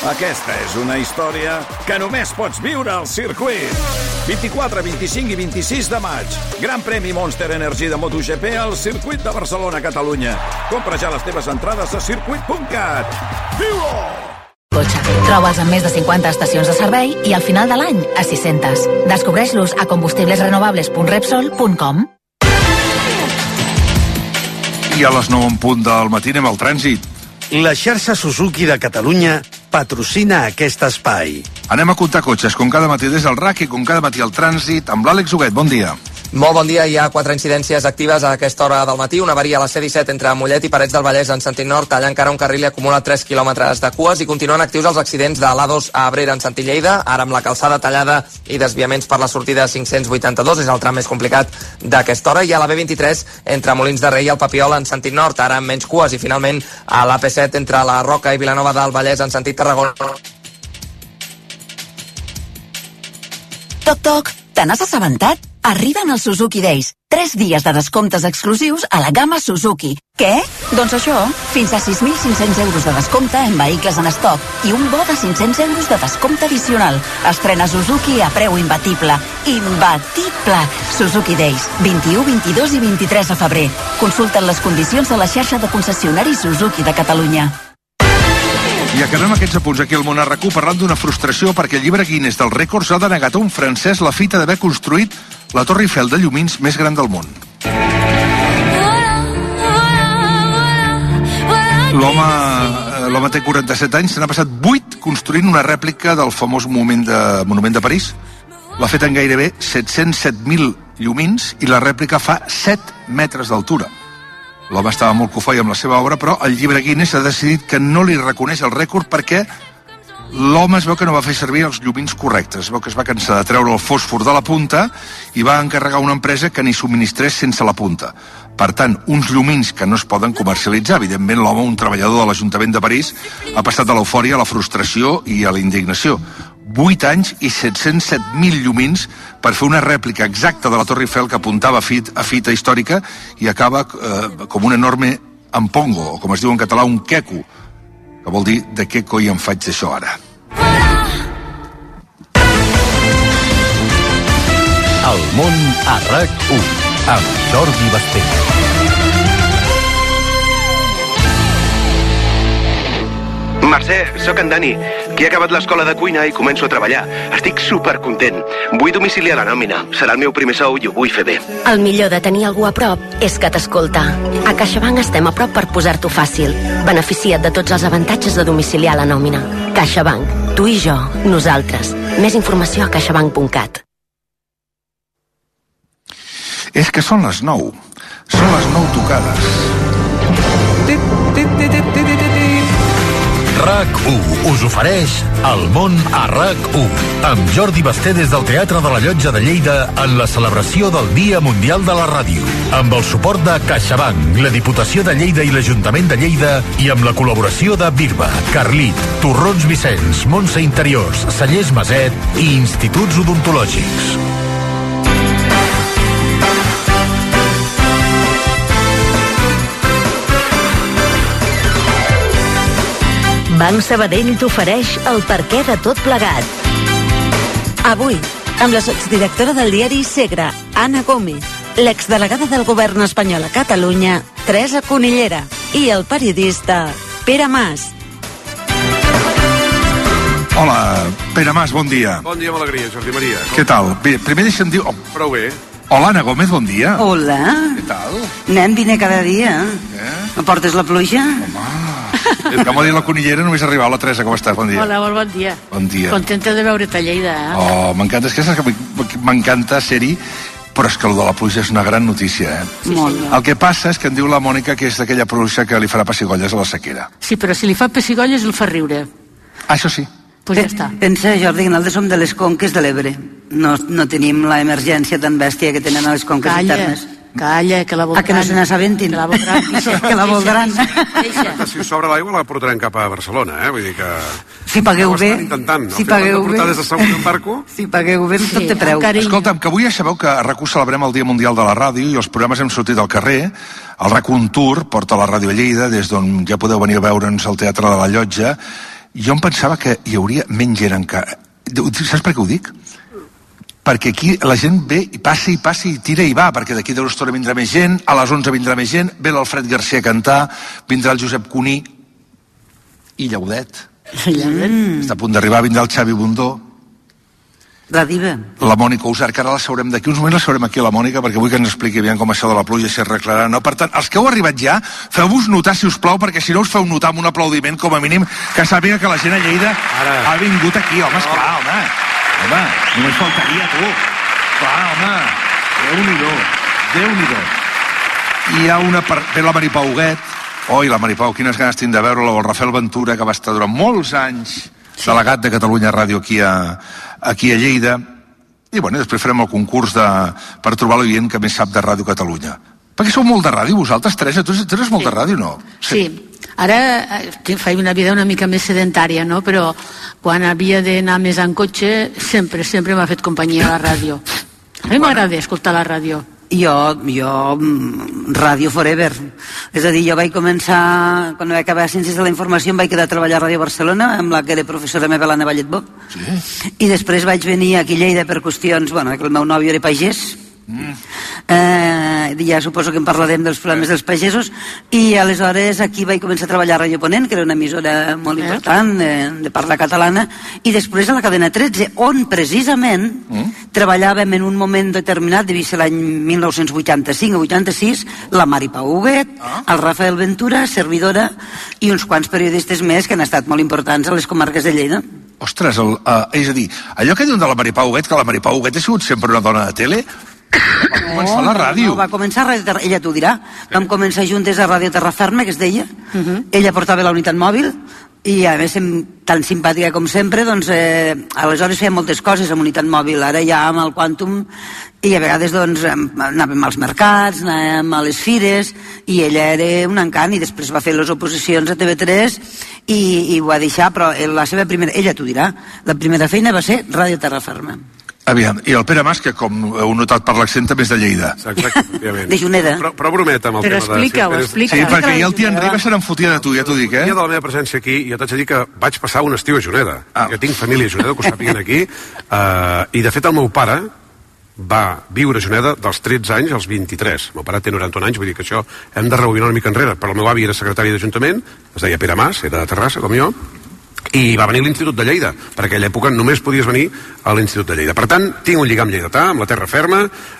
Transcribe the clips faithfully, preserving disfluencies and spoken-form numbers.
Aquesta és una història que només pots viure al circuit. vint-i-quatre, vint-i-cinc i vint-i-sis de maig. Gran premi Monster Energy de MotoGP al circuit de Barcelona, Catalunya. Compra ja les teves entrades a circuit punt cat. Viu-ho! Cotxe. Troba'ls amb més de cinquanta estacions de servei i al final de l'any a sis-centes. Descobreix-los a combustiblesrenovables punt repsol punt com. I a les nou en punt del matí anem al trànsit. La xarxa Suzuki de Catalunya patrocina aquest espai. Anem a comptar cotxes, com cada matí des del R A C i com cada matí al trànsit, amb l'Àlex Huguet. Bon dia. Molt bon dia. Hi ha quatre incidències actives a aquesta hora del matí. Una avaria a la C disset entre Mollet i Parets del Vallès en sentit nord, talla encara un carril i acumula tres quilòmetres de cues, i continuen actius els accidents de l'A dos a Abrera en sentit Lleida, ara amb la calçada tallada i desviaments per la sortida cinc-cents vuitanta-dos, és el tram més complicat d'aquesta hora, i a la B vint-i-tres entre Molins de Rei i el Papiol en sentit nord, ara amb menys cues, i finalment a l'A P set entre la Roca i Vilanova del Vallès en sentit Tarragona. Toc, toc, te n'has assabentat? Arriben els Suzuki Days. Tres dies de descomptes exclusius a la gamma Suzuki. Què? Doncs això, fins a sis mil cinc-cents euros de descompte en vehicles en estoc i un bo de cinc-cents euros de descompte addicional. Estrena Suzuki a preu imbatible. Imbatible! Suzuki Days, vint-i-u, vint-i-dos i vint-i-tres de febrer. Consulta'n les condicions a la xarxa de concessionaris Suzuki de Catalunya. I acabem aquests apunts aquí al Món R Q parlant d'una frustració perquè el llibre Guinness dels rècords ha denegat a un francès la fita d'haver construït la Torre Eiffel de llumins més gran del món. L'home l'home té quaranta-set anys, se n'ha passat vuit construint una rèplica del famós monument de, monument de París. L'ha fet en gairebé set-cents set mil llumins i la rèplica fa set metres d'altura. L'home estava molt cofoi amb la seva obra, però el llibre Guinness ha decidit que no li reconeix el rècord perquè l'home es veu que no va fer servir els llumins correctes. Es veu que es va cansar de treure el fòsfor de la punta i va encarregar una empresa que n'hi subministrés sense la punta. Per tant, uns llumins que no es poden comercialitzar. Evidentment, l'home, un treballador de l'Ajuntament de París, ha passat de l'eufòria a la frustració i a la indignació. vuit anys i set-cents set mil llumins per fer una rèplica exacta de la Torre Eiffel que apuntava a, fit, a fita històrica i acaba eh, com un enorme ampongo, o com es diu en català, un queco, que vol dir de què coi em faig d'això ara. El món a R A C u amb Jordi Basté. Mercè, sóc en Dani, que he acabat l'escola de cuina i començo a treballar. Estic supercontent. Vull domiciliar la nòmina. Serà el meu primer sou i ho vull fer bé. El millor de tenir algú a prop és que t'escolta. A CaixaBank estem a prop per posar-t'ho fàcil. Beneficia't de tots els avantatges de domiciliar la nòmina. CaixaBank. Tu i jo. Nosaltres. Més informació a caixabank punt cat. És que són les nou. Són les nou tocades. Tip, tip, tip, tip, tip, tip, tip. R A C u us ofereix El món a R A C u amb Jordi Basté des del Teatre de la Llotja de Lleida en la celebració del Dia Mundial de la Ràdio, amb el suport de CaixaBank, la Diputació de Lleida i l'Ajuntament de Lleida i amb la col·laboració de Birba, Carlit, Torrons Vicenç, Montse Interiors, Cellers Maset i Instituts Odontològics. Banc Sabadell t'ofereix el perquè de tot plegat. Avui, amb la sotsdirectora del diari Segre, Anna Gómez, l'exdelegada del govern espanyol a Catalunya, Teresa Conillera, i el periodista Pere Mas. Hola, Pere Mas, bon dia. Bon dia amb alegria, Jordi Maria. Com? Què tal? Bé, primer deixa'm dir... Oh. Prou bé. Hola, Anna Gómez, bon dia. Hola. Què tal? Nen, vine cada dia. Eh? Me portes la pluja? Home... Com ha dit la Conillera, només arribar. Hola, Teresa, com estàs? Bon dia. Hola, molt bon dia. Bon dia. Contenta de veure't a Lleida, eh? Oh, m'encanta. És que saps que m'encanta ser-hi, però és que el de la pluja és una gran notícia, eh? Sí, molt. El que passa és que em diu la Mònica que és d'aquella pluja que li farà pessigolles a la sequera. Sí, però si li fa pessigolles el fa riure. Ah, això sí. Pues ja està. Pensa, Jordi, que nosaltres som de les conques de l'Ebre. No, no tenim la emergència tan bèstia que tenen a les conques Calla. internes. Calla, que la voldran. Ah, que no se n'assabentin. Que la voldran. Que la voldran. Si us sobra l'aigua la portaran cap a Barcelona, eh? Vull dir que... Si pagueu bé. Intentant. Si pagueu bé. Des de segon en barco. Si pagueu bé, tot té preu. Escolta'm, que avui ja sabeu que a R A C u celebrem el Dia Mundial de la Ràdio i els programes hem sortit al carrer. El R A C u Un Tour porta la ràdio a Lleida, des d'on ja podeu venir a veure'ns al Teatre de la Llotja. jo em pensava que hi hauria menys gent encara. Saps per què ho dic? Perquè aquí la gent ve i passa i passa i tira i va, perquè d'aquí de l'estona vindrà més gent, a les onze vindrà més gent, ve l'Alfred Garcia a cantar, vindrà el Josep Cuní i Llaudet. Mm. Està a punt d'arribar, vindrà el Xavi Bundó. La diva. La Mònica Usar, que ara la saurem d'aquí uns moments, la saurem aquí a la Mònica, perquè vull que ens expliqui bé com això de la pluja s'hi arreglarà, no? Per tant, els que heu arribat ja, feu-vos notar, si us plau, perquè si no us feu notar amb un aplaudiment, com a mínim, que sàpiga que la gent a Lleida ara ha vingut aquí, home, esclar, home. Home, només faltaria, tu. Clar, home, Déu-n'hi-do, Déu-n'hi-do. I hi ha una... Per... Ve la Maripau Huguet. Oi, la Maripau, quines ganes tinc de veure-la, o el Rafael Ventura, que va estar durant molts anys delegat de Catalunya Ràdio aquí a, aquí a Lleida. I, bueno, després farem el concurs de... per trobar l'oient que més sap de Ràdio Catalunya. Perquè sou molt de ràdio, vosaltres, Teresa? Tu, tu eres molt sí. de ràdio, no? Sí. sí. Ara faig una vida una mica més sedentària, no? Però quan havia d'anar més en cotxe, sempre, sempre m'ha fet companyia a la ràdio. A mi m'agrada escoltar la ràdio. Jo, jo, ràdio forever. És a dir, jo vaig començar, quan vaig acabar Ciències de la Informació, em vaig quedar a treballar a Ràdio Barcelona, amb la que era professora meva, l'Anna Valletbó. Sí. I després vaig venir aquí a Lleida per qüestions, bueno, que el meu nòvio era pagès, Mm. Eh, ja suposo que en parlarem dels problemes dels pagesos, i aleshores aquí vaig començar a treballar a Ràdio Ponent, que era una emissora molt eh? important eh, de parla catalana, i després a la cadena tretze, on precisament mm. treballàvem en un moment determinat, devia ser l'any mil nou-cents vuitanta-cinc o vuitanta-sis, la Maripau Huguet, ah. el Rafael Ventura, servidora, i uns quants periodistes més que han estat molt importants a les comarques de Lleida. Ostres, el, uh, és a dir, allò que diuen de la Maripau Huguet, que la Maripau Huguet ha sigut sempre una dona de tele, va començar a la ràdio. No, va començar a Ràdio Terra, ella t'ho dirà. Vam començar juntes a Ràdio Terra Ferma, que es deia. Uh -huh. Ella portava la unitat mòbil i, a més, tan simpàtica com sempre, doncs, eh, aleshores feia moltes coses amb unitat mòbil. Ara ja amb el Quantum, i a vegades, doncs, anàvem als mercats, anàvem a les fires, i ella era un encant, i després va fer les oposicions a T V tres i, i ho va deixar, però la seva primera, ella t'ho dirà, la primera feina va ser Ràdio Terra Ferma. Aviam, i el Pere Mas, que com heu notat per l'accent també és de Lleida. Exacte, de Juneda. Però, però brometa amb el però tema explica, de... Però explica, Sí, perquè ja el Tian Riba se n'enfotia de tu, ja t'ho dic, eh? El dia de la meva presència aquí, jo t'haig de dir que vaig passar un estiu a Juneda. Ah. Jo tinc família a Juneda, que ho sàpiguen aquí, uh, i de fet el meu pare va viure a Juneda dels tretze anys als vint-i-tres. El meu pare té noranta-un anys, vull dir que això hem de rebobinar una mica enrere, però el meu avi era secretari d'Ajuntament, es deia Pere Mas, era de Terrassa, com jo, i va venir a l'Institut de Lleida. Per aquella època només podies venir a l'Institut de Lleida. Per tant, tinc un lligam lleidatà amb la terra ferma,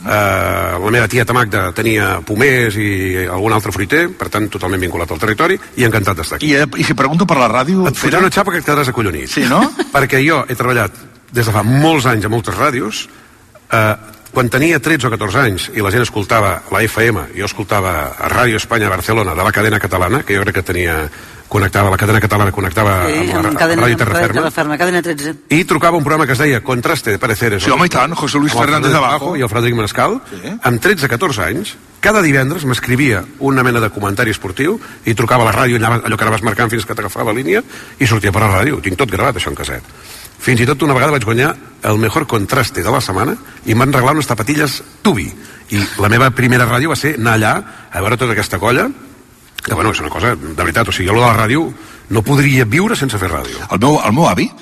eh, la meva tia Magda tenia pomers i algun altre fruiter, per tant, totalment vinculat al territori, i encantat d'estar aquí. I, I si pregunto per la ràdio... Et fotré una xapa que et quedaràs acollonit. Sí, no? Perquè jo he treballat des de fa molts anys a moltes ràdios, eh, quan tenia tretze o catorze anys i la gent escoltava la F M, jo escoltava a Ràdio Espanya Barcelona de la cadena catalana, que jo crec que tenia connectava la cadena catalana, connectava sí, amb la amb cadena, Ràdio Terra Ferma, Terra Ferma, cadena tretze. I trucava un programa que es deia Contraste de Pareceres. Sí, home, i tant, José Luis Fernández de Abajo i el Frederic Manescal. Sí. Amb tretze o catorze anys, cada divendres m'escrivia una mena de comentari esportiu i trucava a la ràdio, allò que anaves marcant fins que t'agafava la línia, i sortia per la ràdio. Ho tinc tot gravat, això, en casset. Fins i tot una vegada vaig guanyar el Mejor Contraste de la setmana i em van regalar unes tapatilles Tubi. I la meva primera ràdio va ser anar allà a veure tota aquesta colla, que, bueno, és una cosa, de veritat, o sigui, jo de la ràdio no podria viure sense fer ràdio. El meu, el meu avi,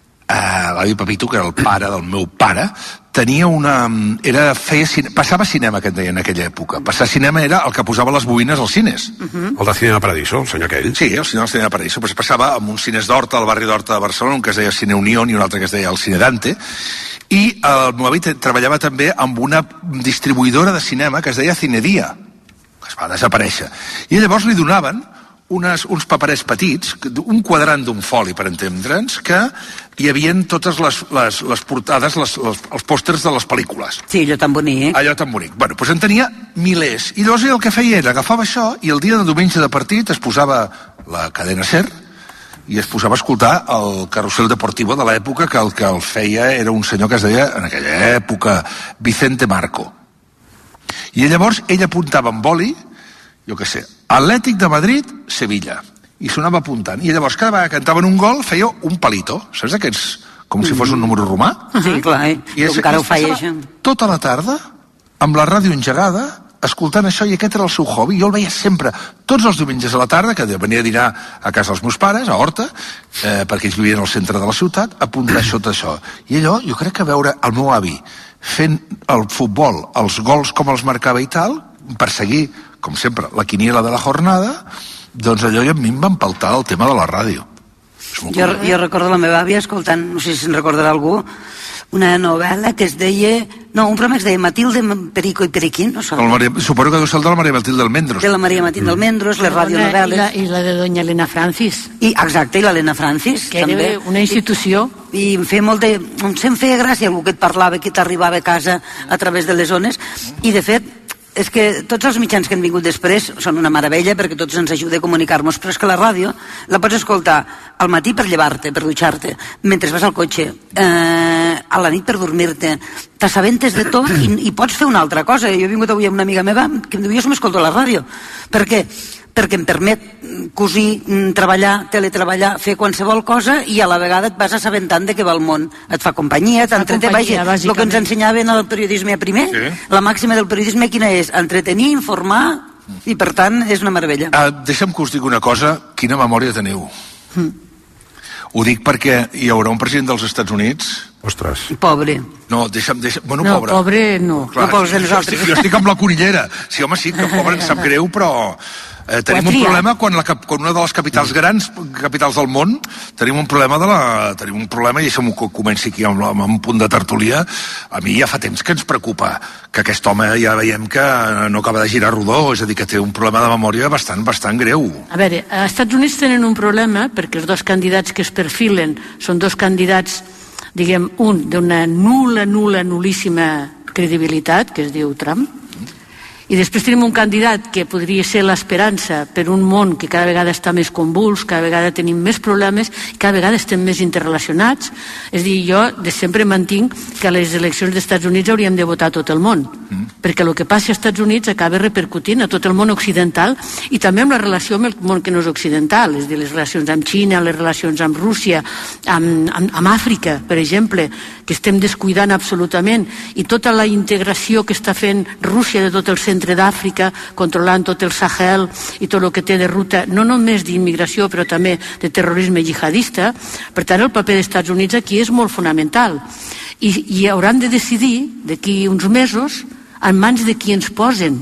eh, l'avi Pepito, que era el pare del meu pare, tenia una... Era, feia cine, passava cinema, que et deia en aquella època. Passar cinema era el que posava les bobines als cines. Uh-huh. El de Cinema Paradiso, el senyor aquell. Sí, el senyor del Cinema Paradiso, però es passava amb uns cines d'Horta, al barri d'Horta de Barcelona, un que es deia Cine Unión i un altre que es deia el Cine Dante, i el meu avi treballava també amb una distribuïdora de cinema que es deia Cinedia, que es va desaparèixer. I llavors li donaven unes, uns paperets petits, un quadrant d'un foli, per entendre'ns, que hi havien totes les, les, les portades, les, les, els pòsters de les pel·lícules. Sí, allò tan bonic. Allò tan bonic. Bueno, doncs en tenia milers. I llavors el que feia era agafava això i el dia de diumenge de partit es posava la cadena SER i es posava a escoltar el carrusel deportivo de l'època, que el que el feia era un senyor que es deia, en aquella època, Vicente Marco. I llavors ell apuntava amb boli, jo què sé, Atlètic de Madrid, Sevilla, i sonava apuntant. I llavors cada vegada que cantaven un gol feia un palito, saps aquests, com si fos un número romà? Sí, clar, eh? I es, encara ho feia, això. Tota la tarda, amb la ràdio engegada, escoltant això, i aquest era el seu hobby. Jo el veia sempre, tots els diumenges a la tarda, que venia a dinar a casa dels meus pares, a Horta, eh, perquè ells vivien al centre de la ciutat, apuntar sota això. I allò, jo crec que veure el meu avi fent el futbol, els gols com els marcava i tal, per seguir, com sempre, la quiniela de la jornada, doncs allò i a mi em va empaltar el tema de la ràdio. Jo, jo recordo la meva àvia escoltant, no sé si se'n recordarà algú, una novel·la que es deia... No, un programa que es deia Matilde, Perico i Periquín, no sé. Maria, suposo que deu ser el de la Maria Matilde Almendros. De la Maria Matilde Almendros, les radionovel·les. I la, I la de doña Elena Francis. I, exacte, i l'Helena Francis. Que també. era una institució. I, i em feia molt de... Em feia gràcia algú que et parlava, que t'arribava a casa a través de les ones, i de fet... És que tots els mitjans que han vingut després són una meravella perquè tots ens ajuda a comunicar-nos, però és que la ràdio la pots escoltar al matí per llevar-te, per dutxar-te, mentre vas al cotxe, eh, a la nit per dormir-te, t'assabentes de tot i, i pots fer una altra cosa. Jo he vingut avui amb una amiga meva que em diu, jo m'escolto la ràdio. Per què? Perquè em permet cosir, treballar, teletreballar, fer qualsevol cosa i a la vegada et vas assabentant de què va el món. Et fa companyia, t'entreté, vaja, el que ens ensenyaven al periodisme a primer, sí. La màxima del periodisme quina és? Entretenir, informar, i per tant és una meravella. Uh, deixa'm que us digui una cosa, quina memòria teniu. Mm. Ho dic perquè hi haurà un president dels Estats Units... Ostres. Pobre. No, deixa'm... deixa'm bueno, no, pobre. pobre no. Clar, no pobres de nosaltres. Jo estic, jo estic amb la conillera. Sí, home, sí, que pobre, em sap greu, però... Eh, tenim un problema quan, la, quan una de les capitals grans, capitals del món, tenim un problema de la... Tenim un problema, i deixa'm que comenci aquí amb, amb un punt de tertúlia. A mi ja fa temps que ens preocupa que aquest home ja veiem que no acaba de girar rodó, és a dir, que té un problema de memòria bastant, bastant greu. A veure, als Estats Units tenen un problema perquè els dos candidats que es perfilen són dos candidats, diguem, un d'una nul·la, nul·la, nul·líssima credibilitat, que es diu Trump, i després tenim un candidat que podria ser l'esperança per un món que cada vegada està més convuls, cada vegada tenim més problemes, cada vegada estem més interrelacionats. És a dir, jo de sempre mantinc que a les eleccions dels Estats Units hauríem de votar tot el món, mm. perquè el que passi als Estats Units acaba repercutint a tot el món occidental i també amb la relació amb el món que no és occidental, és a dir, les relacions amb Xina, les relacions amb Rússia, amb, amb, amb Àfrica, per exemple, que estem descuidant absolutament, i tota la integració que està fent Rússia de tot el centre d'Àfrica, controlant tot el Sahel i tot el que té de ruta, no només d'immigració, però també de terrorisme jihadista. Per tant, el paper dels Estats Units aquí és molt fonamental. I, i hauran de decidir, d'aquí uns mesos, en mans de qui ens posen.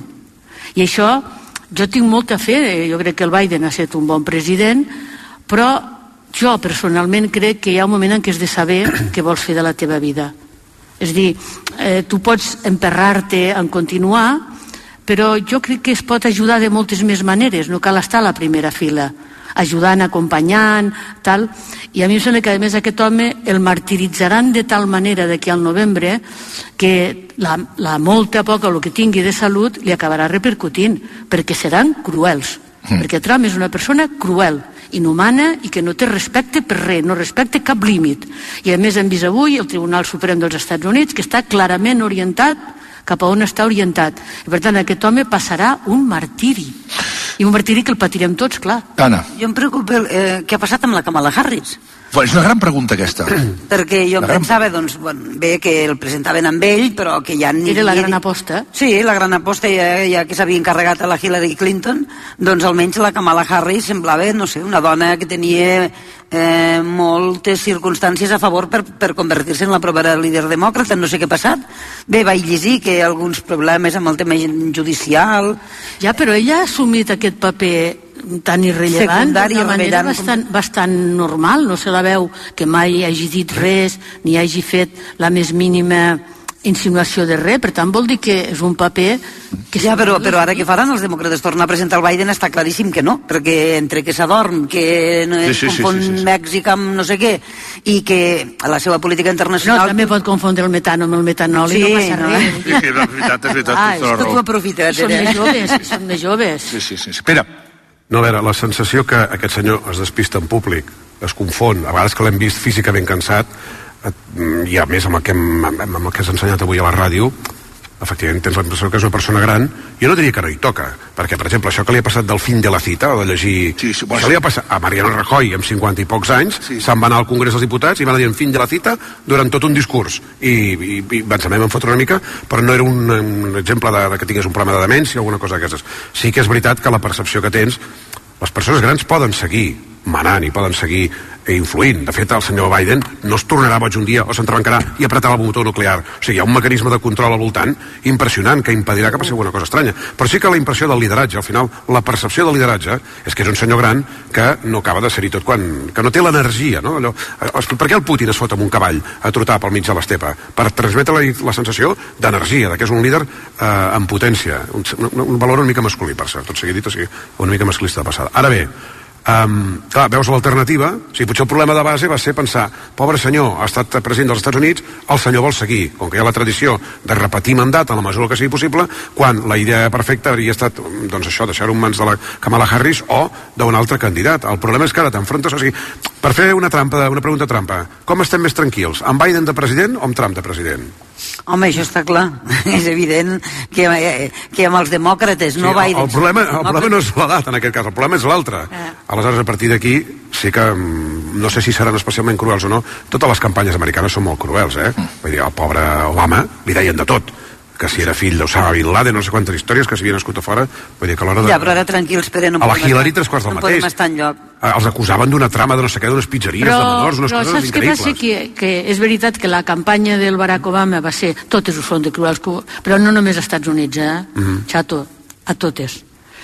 I això, jo tinc molta fe, jo crec que el Biden ha estat un bon president, però jo personalment crec que hi ha un moment en què has de saber què vols fer de la teva vida. És a dir, eh, tu pots emperrar-te en continuar, però jo crec que es pot ajudar de moltes més maneres, no cal estar a la primera fila, ajudant, acompanyant, tal. I a mi em sembla que, a més, aquest home el martiritzaran de tal manera d'aquí al novembre que la, la molta poca o el que tingui de salut li acabarà repercutint, perquè seran cruels. Mm. Perquè Trump és una persona cruel, inhumana i que no té respecte per res, no respecta cap límit. I a més hem vist avui el Tribunal Suprem dels Estats Units que està clarament orientat cap a on està orientat. I per tant aquest home passarà un martiri. I un martiri que el patirem tots, clar. Anna. Jo em preocupa eh, què ha passat amb la Kamala Harris. Bueno, és una gran pregunta aquesta. Perquè jo la pensava, gran... doncs, bueno, bé que el presentaven amb ell, però que ja... Ni, Era la gran aposta. Sí, la gran aposta, ja, ja que s'havia encarregat a la Hillary Clinton, doncs almenys la Kamala Harris semblava, no sé, una dona que tenia eh, moltes circumstàncies a favor per, per convertir-se en la propera líder demòcrata. No sé què ha passat. Bé, vaig llegir que hi ha alguns problemes amb el tema judicial... Ja, però ella ha assumit aquest paper tan irrellevant, d'una manera bastant, bastant normal, no se la veu que mai hagi dit res ni hagi fet la més mínima insinuació de res, per tant vol dir que és un paper que... Ja, però, però ara què faran els demòcrates? Tornar a presentar el Biden està claríssim que no, perquè entre que s'adorm, que no es sí, sí, confon sí, sí, sí. Mèxic amb no sé què, i que a la seva política internacional... No, també pot confondre el metano amb el metanol sí, i no passa no? res. Sí, és veritat, és veritat. Ah, és que tu aprofites. Són més joves, són més joves. Sí, sí, sí. Espera. No, a veure, la sensació que aquest senyor es despista en públic, es confon, a vegades que l'hem vist físicament cansat, i a més amb el que, hem, amb el que has ensenyat avui a la ràdio, efectivament tens la impressió que és una persona gran. Jo no diria que no hi toca, perquè, per exemple, això que li ha passat del fin de la cita, o de llegir... Sí, sí, bueno, això li ha passat a Mariano Rajoy, amb cinquanta i pocs anys, sí. Se'n va anar al Congrés dels Diputats i van dir en fin de la cita durant tot un discurs. I, i, i ens en vam fotre una mica, però no era un, un exemple de, de que tingués un problema de demència o alguna cosa d'aquestes. Sí que és veritat que la percepció que tens... Les persones grans poden seguir manant i poden seguir influint. De fet, el senyor Biden no es tornarà boig un dia o s'entrebancarà i apretarà el botó nuclear. O sigui, hi ha un mecanisme de control al voltant impressionant que impedirà que passi alguna cosa estranya. Però sí que la impressió del lideratge, al final, la percepció del lideratge és que és un senyor gran que no acaba de ser-hi tot quan... que no té l'energia, no? Allò, per què el Putin es fot amb un cavall a trotar pel mig de l'estepa? Per transmetre la, la sensació d'energia, de que és un líder eh, en potència. Un, un, un valor una mica masculí, per cert, tot sigui dit, o sigui, una mica masclista de passada. Ara bé, Um, clar, veus l'alternativa, o sigui, potser el problema de base va ser pensar, pobre senyor, ha estat president dels Estats Units, el senyor vol seguir, com que hi ha la tradició de repetir mandat en la mesura que sigui possible, quan la idea perfecta hauria estat, doncs això, deixar-ho en mans de la Kamala Harris o d'un altre candidat. El problema és que ara t'enfrontes, o sigui, per fer una trampa, una pregunta trampa, com estem més tranquils, amb Biden de president o amb Trump de president? Home, això està clar. És evident que, que amb els demòcrates, no sí, Biden. El, el, problema, el problema no és l'edat, en aquest cas, el problema és l'altre. Eh. Aleshores, a partir d'aquí, sí que no sé si seran especialment cruels o no, totes les campanyes americanes són molt cruels, eh? Vull dir, el pobre Obama li deien de tot, que si era fill d'Osama Bin Laden, no sé quantes històries, que s'havia nascut a fora, vull dir que a l'hora de... Ja, però ara tranquils, Pere, no a la Hillary tres quarts del no mateix. podem estar enlloc. Els acusaven d'una trama de no sé què, d'unes pizzeries, però, de menors, unes però coses increïbles. Però saps què passa? Que, que és veritat que la campanya del Barack Obama va ser totes ho són de cruels, però no només als Estats Units, eh? Mm-hmm. Xato, a totes.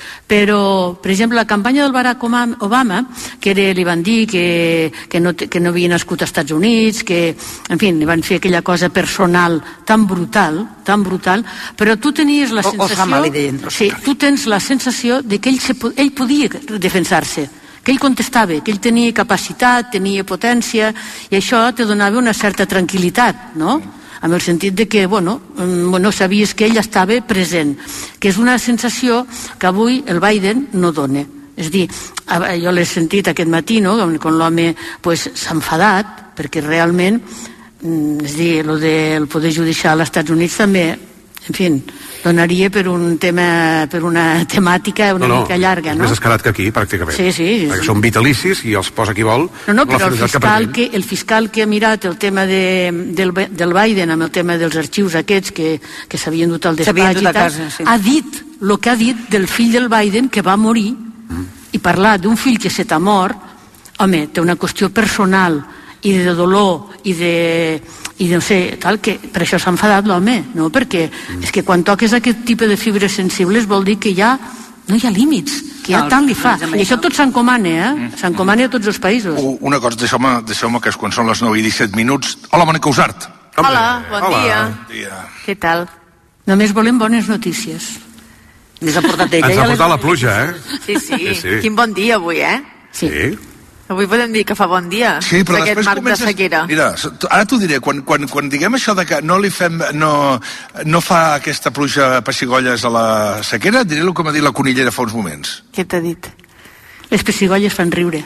Però, per exemple, la campanya del Barack Obama, que era, li van dir que, que, no, que no havia nascut als Estats Units, que, en fi, li van fer aquella cosa personal tan brutal, tan brutal, però tu tenies la sensació... Osama li deien. Sí, tu tens la sensació de que ell, se, ell podia defensar-se, que ell contestava, que ell tenia capacitat, tenia potència, i això te donava una certa tranquil·litat, no?, en el sentit de que, bueno, no sabies que ell estava present, que és una sensació que avui el Biden no dona. És a dir, jo l'he sentit aquest matí, no?, quan l'home pues, s'ha enfadat, perquè realment, és a dir, el del poder judicial als Estats Units també, en fi, donaria per un tema, per una temàtica una no, no, mica llarga, no? És més escalat que aquí, pràcticament. Sí, sí. Perquè són vitalicis i els posa qui vol. No, no, però el fiscal, que, el fiscal que ha mirat el tema de, del, del Biden amb el tema dels arxius aquests que, que s'havien dut al despatx i tal, casa, sí. Ha dit el que ha dit del fill del Biden que va morir mm. i parlar d'un fill que se t'ha mort, home, té una qüestió personal i de dolor i de... i no sé, tal, que per això s'ha enfadat l'home, no? Perquè mm. és que quan toques aquest tipus de fibres sensibles vol dir que ja no hi ha límits, que ja no, tant li fa. I això tot s'encomana, eh? Mm. S'encomana a tots els països. Una cosa, deixeu-me deixeu que és quan són les nou i disset minuts. Hola, Mònica Usart. Hola, bon Hola. dia. Bon dia. Què tal? Només volem bones notícies. Ens ha portat ella. Ens ha portat la pluja, eh? Sí, sí, sí, sí. Quin bon dia avui, eh? Sí. sí. Avui podem dir que fa bon dia, sí, però d'aquest marc comences... de sequera. Mira, ara t'ho diré, quan, quan, quan diguem això de que no li fem, no, no fa aquesta pluja pessigolles a la sequera, diré el que m'ha dit la conillera fa uns moments. Què t'ha dit? Les pessigolles fan riure.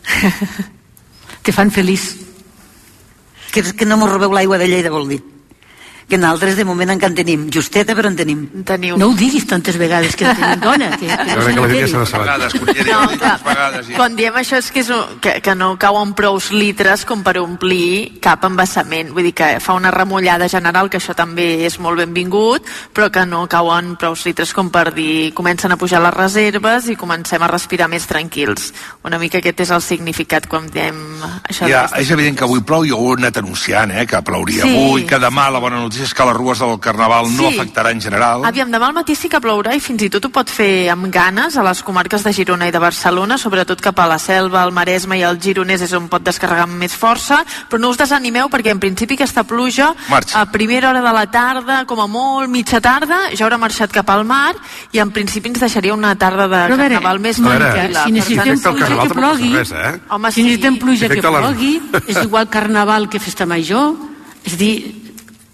Te fan feliç. Que, que no mos robeu l'aigua de Lleida, vol dir. Que nosaltres de moment encara en tenim justeta, però en tenim. Teniu. No ho diguis tantes vegades que en tenim, dona. Que, que jo crec que la gent ja s'ha de saber. No, vegades, ja. Quan diem això és que, és un, que, que no cauen prous litres com per omplir cap embassament. Vull dir que fa una remullada general, que això també és molt benvingut, però que no cauen prous litres com per dir comencen a pujar les reserves i comencem a respirar més tranquils. Una mica aquest és el significat quan diem això. Ja, és evident que avui plou, jo ho he anat anunciant, eh, que plouria sí, avui, que demà la bona notícia és que les rues del Carnaval sí. no afectarà en general. Aviam, demà al matí sí que plourà i fins i tot ho pot fer amb ganes a les comarques de Girona i de Barcelona, sobretot cap a la Selva, el Maresme i el Gironès és on pot descarregar amb més força, però no us desanimeu perquè en principi aquesta pluja Marxa. A primera hora de la tarda, com a molt, mitja tarda, ja haurà marxat cap al mar i en principi ens deixaria una tarda de però Carnaval més tranquil·la. Si necessitem pluja que plogui, res, eh? Home, si necessitem pluja sí. que plogui, és igual Carnaval que Festa Major, és dir,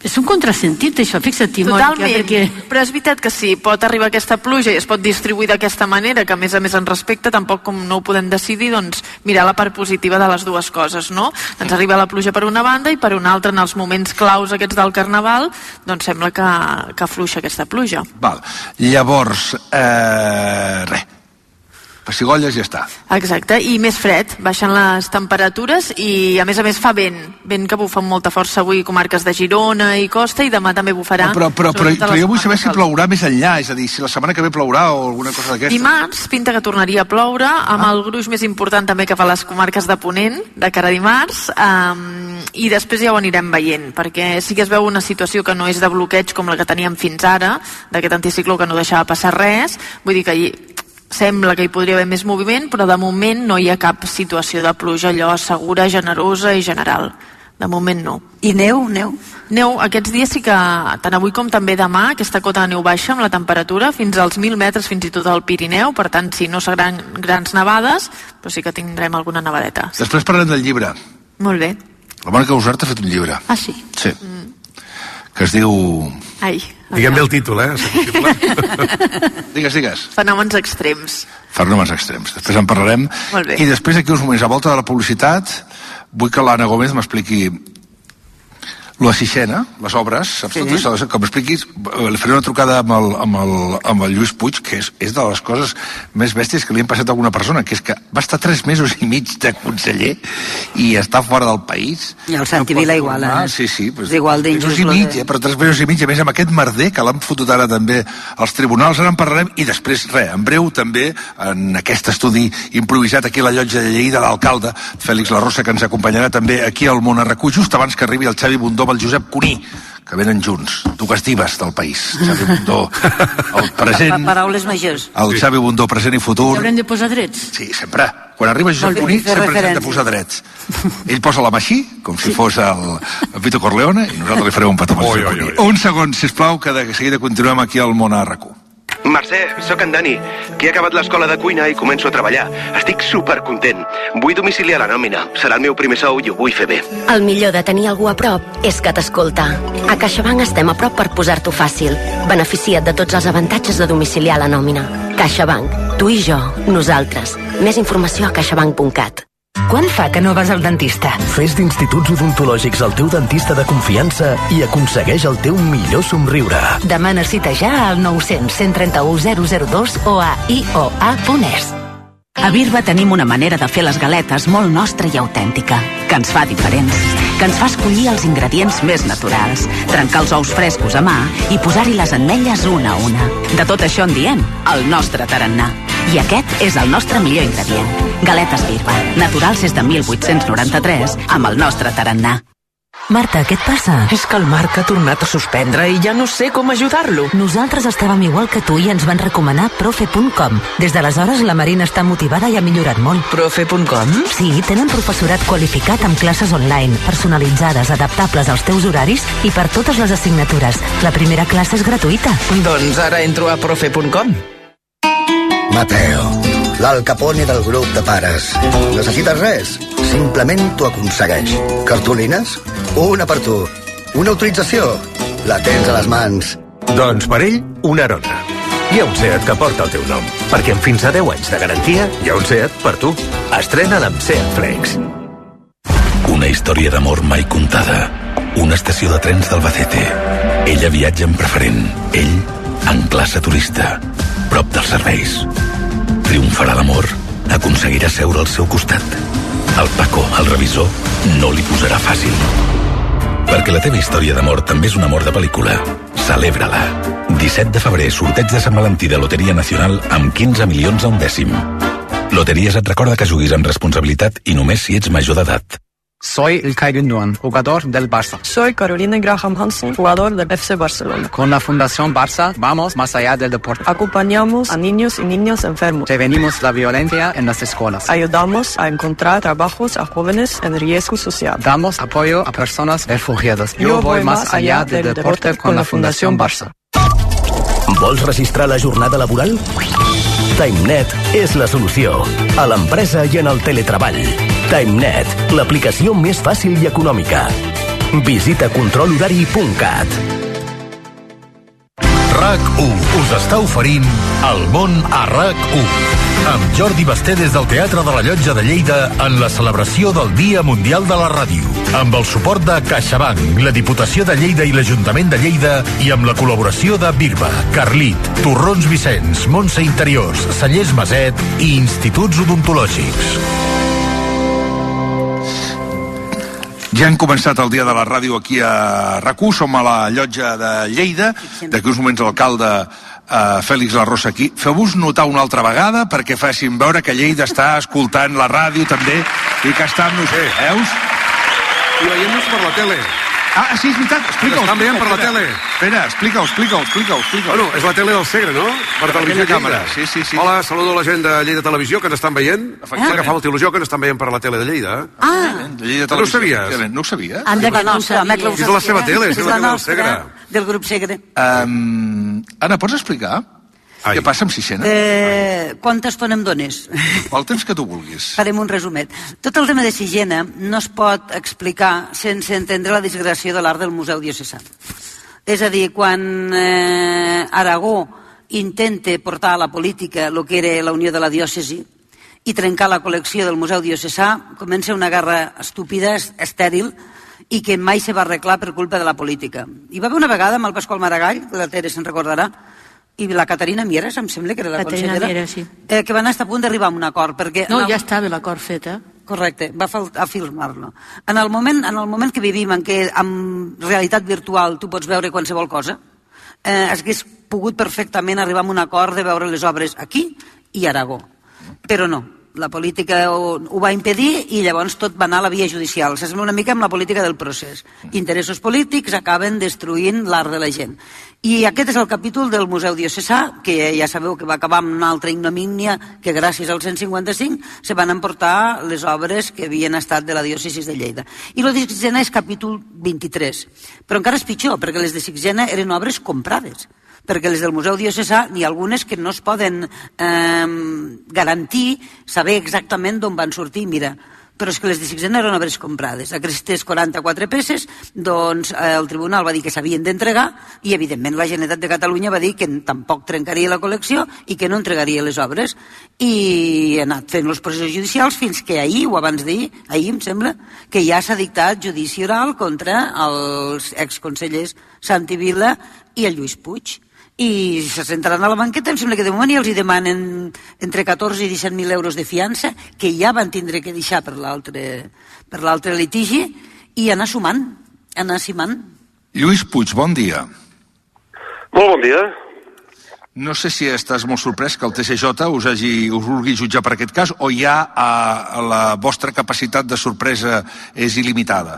És un contrasentit, això, fixa't, Mònica. Totalment, perquè... però és veritat que sí, pot arribar aquesta pluja i es pot distribuir d'aquesta manera, que a més a més en respecte, tampoc com no ho podem decidir, doncs mirar la part positiva de les dues coses, no? Ens arriba la pluja per una banda i per una altra, en els moments claus aquests del Carnaval, doncs sembla que, que afluixa aquesta pluja. Val. Llavors, eh, res, pessigolles i ja està. Exacte, i més fred, baixen les temperatures i a més a més fa vent, vent que bufa amb molta força avui comarques de Girona i Costa i demà també bufarà. No, però, però, però, però jo vull saber si plourà més enllà, és a dir, si la setmana que ve plourà o alguna cosa d'aquesta. Dimarts pinta que tornaria a ploure, amb ah. el gruix més important també cap a les comarques de Ponent, de cara a dimarts, um, i després ja ho anirem veient, perquè sí que es veu una situació que no és de bloqueig com la que teníem fins ara, d'aquest anticicló que no deixava passar res, vull dir que hi, sembla que hi podria haver més moviment, però de moment no hi ha cap situació de pluja allò segura, generosa i general. De moment no. I neu, neu? Neu, aquests dies sí que, tant avui com també demà, aquesta cota de neu baixa amb la temperatura fins als mil metres, fins i tot al Pirineu, per tant, si no seran grans nevades, però sí que tindrem alguna nevadeta. Sí. Després parlem del llibre. Molt bé. La Mònica Usart ha fet un llibre. Ah, sí? Sí. Mm. Que es diu... Ai... Diguem bé el títol, eh? digues, digues. Fenòmens extrems. Fenòmens extrems. Després en parlarem. Molt bé. I després, aquí uns moments, a volta de la publicitat, vull que l'Anna Gómez m'expliqui la sixena, les obres, saps sí. tot això, que m'expliquis, li faré una trucada amb el, amb el, amb el Lluís Puig, que és, és de les coses més bèsties que li han passat a alguna persona, que és que va estar tres mesos i mig de conseller i està fora del país. I el Santi Vila igual, eh? Sí, sí. Pues, és igual d'injust. Mesos i mig, eh? Però tres mesos i mig, a més amb aquest merder que l'han fotut ara també als tribunals, ara en parlarem, i després, res, en breu també, en aquest estudi improvisat aquí a la llotja de Lleida, l'alcalde Fèlix La Rosa, que ens acompanyarà també aquí al Món a RAC u, just abans que arribi el Xavi Bundó amb el Josep Cuní, que venen junts, dues divas del país. Xavi Bundó, el present... Paraules majors. El Xavi Bundó, present i futur. I haurem de posar drets? Sí, sempre. Quan arriba Josep Cuní, sempre hem de posar drets. Ell posa la mà així, com si fos el, el Vito Corleone, i nosaltres li farem un petó. Oi, oi, oi. Un segon, sisplau, que de seguida continuem aquí al Món a RAC u. Mercè, sóc en Dani, que he acabat l'escola de cuina i començo a treballar. Estic supercontent. Vull domiciliar la nòmina. Serà el meu primer sou i ho vull fer bé. El millor de tenir algú a prop és que t'escolta. A CaixaBank estem a prop per posar-t'ho fàcil. Beneficia't de tots els avantatges de domiciliar la nòmina. CaixaBank. Tu i jo. Nosaltres. Més informació a caixabank punt cat. Quan fa que no vas al dentista? Fes d'Instituts Odontològics el teu dentista de confiança i aconsegueix el teu millor somriure. Demana cita ja al nou cents, cent trenta-u, zero zero dos o a i o a punt es. A Birba tenim una manera de fer les galetes molt nostra i autèntica, que ens fa diferents, que ens fa escollir els ingredients més naturals, trencar els ous frescos a mà i posar-hi les ametlles una a una. De tot això en diem el nostre tarannà. I aquest és el nostre millor ingredient. Galetes Birba, naturals des de mil vuit-cents noranta-tres, amb el nostre tarannà. Marta, què et passa? És que el Marc ha tornat a suspendre i ja no sé com ajudar-lo. Nosaltres estàvem igual que tu i ens van recomanar profe punt com. Des d'aleshores la Marina està motivada i ha millorat molt. profe punt com? Sí, tenen professorat qualificat amb classes online, personalitzades, adaptables als teus horaris i per totes les assignatures. La primera classe és gratuïta. Doncs ara entro a profe punt com. Mateo, l'Al Capone del grup de pares. Necessites res? Simplement t'ho aconsegueix. Cartolines? Una per tu. Una autorització? La tens a les mans. Doncs per ell, una Arona. Hi ha un Seat que porta el teu nom, perquè amb fins a deu anys de garantia hi ha un Seat per tu. Estrena'n amb Seat Flex. Una història d'amor mai contada. Una estació de trens d'Albacete. Ella viatja en preferent. Ell, en classe turista. Prop dels serveis. Triomfarà l'amor. Aconseguirà seure al seu costat. El Paco, el revisor, no li posarà fàcil. Perquè la teva història d'amor també és un amor de pel·lícula. Celebra-la. disset de febrer, sorteig de Sant Valentí de Loteria Nacional amb quinze milions a un dècim. Loteries et recorda que juguis amb responsabilitat i només si ets major d'edat. Soy Ilkay Gündoğan, jugador del Barça. Soy Carolina Graham Hansen, jugador del F C Barcelona. Con la Fundación Barça vamos más allá del deporte. Acompañamos a niños y niñas enfermos. Prevenimos la violencia en las escuelas. Ayudamos a encontrar trabajos a jóvenes en riesgo social. Damos apoyo a personas refugiadas. Yo, Yo voy más allá del, del deporte, deporte con la Fundación Barça. Vols registrar la jornada laboral? TimeNet és la solució. A l'empresa i en el teletreball. TimeNet, l'aplicació més fàcil i econòmica. Visita control horari punt cat. RAC u us està oferint El món a RAC u amb Jordi Basté des del Teatre de la Llotja de Lleida en la celebració del Dia Mundial de la Ràdio, amb el suport de CaixaBank, la Diputació de Lleida i l'Ajuntament de Lleida i amb la col·laboració de Birba, Carlit, Torrons Vicenç, Montse Interiors, Cellers Maset i Instituts Odontològics. Ja hem començat el Dia de la Ràdio aquí a RAC u, som a la Llotja de Lleida, d'aquí uns moments l'alcalde uh, Fèlix La Rosa aquí. Feu-vos notar una altra vegada perquè facin veure que Lleida està escoltant la ràdio també i que està amb nosaltres, veus? I veient-nos per la tele. Ah, sí, és veritat, explica-ho. Estan veient per la tele. Espera, explica-ho, explica-ho, explica-ho. Explica bueno, és la tele del Segre, no? Per televisió càmera. Sí, sí, sí. Hola, saludo a la gent de Lleida Televisió que ens estan veient. Efectivament. Que fa molta il·lusió que ens estan veient per la tele de Lleida. Ah! De Lleida no ho sabies? No ho sabies? Ah, de la nostra, home, és la seva tele, és la tele del Segre. Del grup Segre. Um, Anna, pots explicar? Ai. Què passa amb Sixena? Eh, quanta estona em dones? El temps que tu vulguis. Farem un resumet. Tot el tema de Sixena no es pot explicar sense entendre la disgràcia de l'art del Museu Diocesà. És a dir, quan eh, Aragó intenta portar a la política el que era la unió de la diòcesi i trencar la col·lecció del Museu Diocesà, comença una guerra estúpida, estèril, i que mai se va arreglar per culpa de la política. Hi va haver una vegada amb el Pasqual Maragall, que la Tere se'n recordarà, i la Caterina Mieres, em sembla que era la Caterina consellera, Mieres, sí. eh, que van estar a punt d'arribar a un acord. Perquè no, el... ja estava l'acord fet, eh? Correcte, va faltar firmar-lo. En el moment, en el moment que vivim, en què amb realitat virtual tu pots veure qualsevol cosa, eh, hagués pogut perfectament arribar a un acord de veure les obres aquí i a Aragó. Però no. La política ho, ho va impedir i llavors tot va anar a la via judicial. S'assembla una mica amb la política del procés. Interessos polítics acaben destruint l'art de la gent. I aquest és el capítol del Museu Diocesà, que ja sabeu que va acabar amb una altra ignomínia que gràcies al cent cinquanta-cinc se van emportar les obres que havien estat de la diòcesi de Lleida. I el de Sixena és capítol vint-i-tres. Però encara és pitjor, perquè les de Sixena eren obres comprades. Perquè les del Museu Diocesà n'hi ha algunes que no es poden eh, garantir, saber exactament d'on van sortir, mira, però és que les de Sixena eren obres comprades. Aquestes quaranta-quatre peces, doncs eh, el tribunal va dir que s'havien d'entregar i evidentment la Generalitat de Catalunya va dir que tampoc trencaria la col·lecció i que no entregaria les obres i ha anat fent els processos judicials fins que ahir o abans d'ahir, ahir em sembla, que ja s'ha dictat judici oral contra els exconsellers Santi Vila i el Lluís Puig. I se sentaran a la banqueta, em sembla que de moment ja els hi demanen entre catorze i disset mil euros de fiança, que ja van tindre que deixar per l'altre per l'altre litigi, i anar sumant, anar simant. Lluís Puig, bon dia. Molt bon dia. No sé si estàs molt sorprès que el T C J us, hagi, us vulgui jutjar per aquest cas, o ja a la vostra capacitat de sorpresa és il·limitada?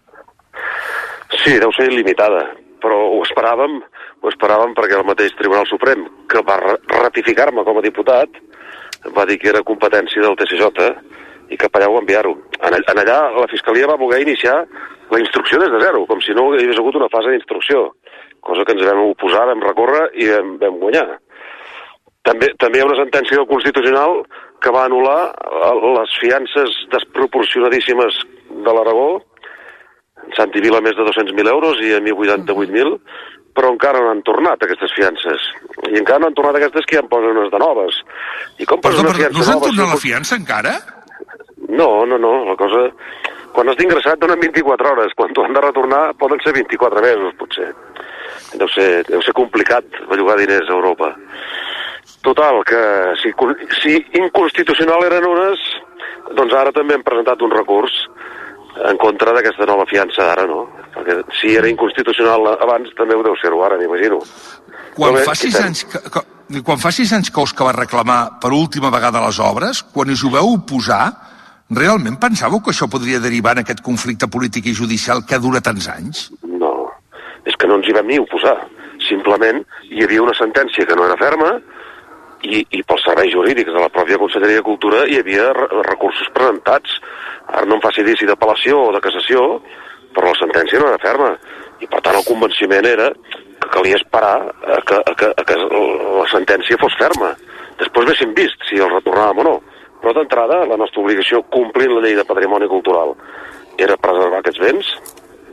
Sí, deu ser il·limitada, però ho esperàvem, ho esperàvem perquè el mateix Tribunal Suprem, que va ratificar-me com a diputat, va dir que era competència del T C J i que per allà ho enviar-ho. En allà la Fiscalia va voler iniciar la instrucció des de zero, com si no hi hagués hagut una fase d'instrucció, cosa que ens vam oposar, vam recórrer i vam, vam guanyar. També, també hi ha una sentència del Constitucional que va anul·lar les fiances desproporcionadíssimes de l'Aragó, Santi Vila més de dos-cents mil euros i a mi vuitanta-vuit mil, però encara no han tornat aquestes fiances. I encara no han tornat aquestes que ja en posen unes de noves. I com perdó, perdó, perdó, no s'han tornat la fiança encara? No, no, no, la cosa... Quan has d'ingressat donen vint-i-quatre hores, quan t'ho han de retornar poden ser vint-i-quatre mesos, potser. Deu ser, deu ser complicat bellugar diners a Europa. Total, que si, si inconstitucional eren unes, doncs ara també hem presentat un recurs en contra d'aquesta nova fiança d'ara, no? Perquè si era inconstitucional abans, també ho deu ser-ho ara, m'imagino. Quan, fa sis anys que, que, quan fa sis anys que us que va reclamar per última vegada les obres, quan us ho veu oposar, realment pensàveu que això podria derivar en aquest conflicte polític i judicial que dura tants anys? No, és que no ens hi vam ni oposar. Simplement hi havia una sentència que no era ferma i, i pels serveis jurídics de la pròpia Conselleria de Cultura hi havia recursos presentats. Ara no em faci dir si d'apel·lació o de cassació, però la sentència no era ferma. I per tant el convenciment era que calia esperar a que, a que, a que la sentència fos ferma. Després haguéssim vist si el retornàvem o no. Però d'entrada la nostra obligació, complint la llei de patrimoni cultural, era preservar aquests béns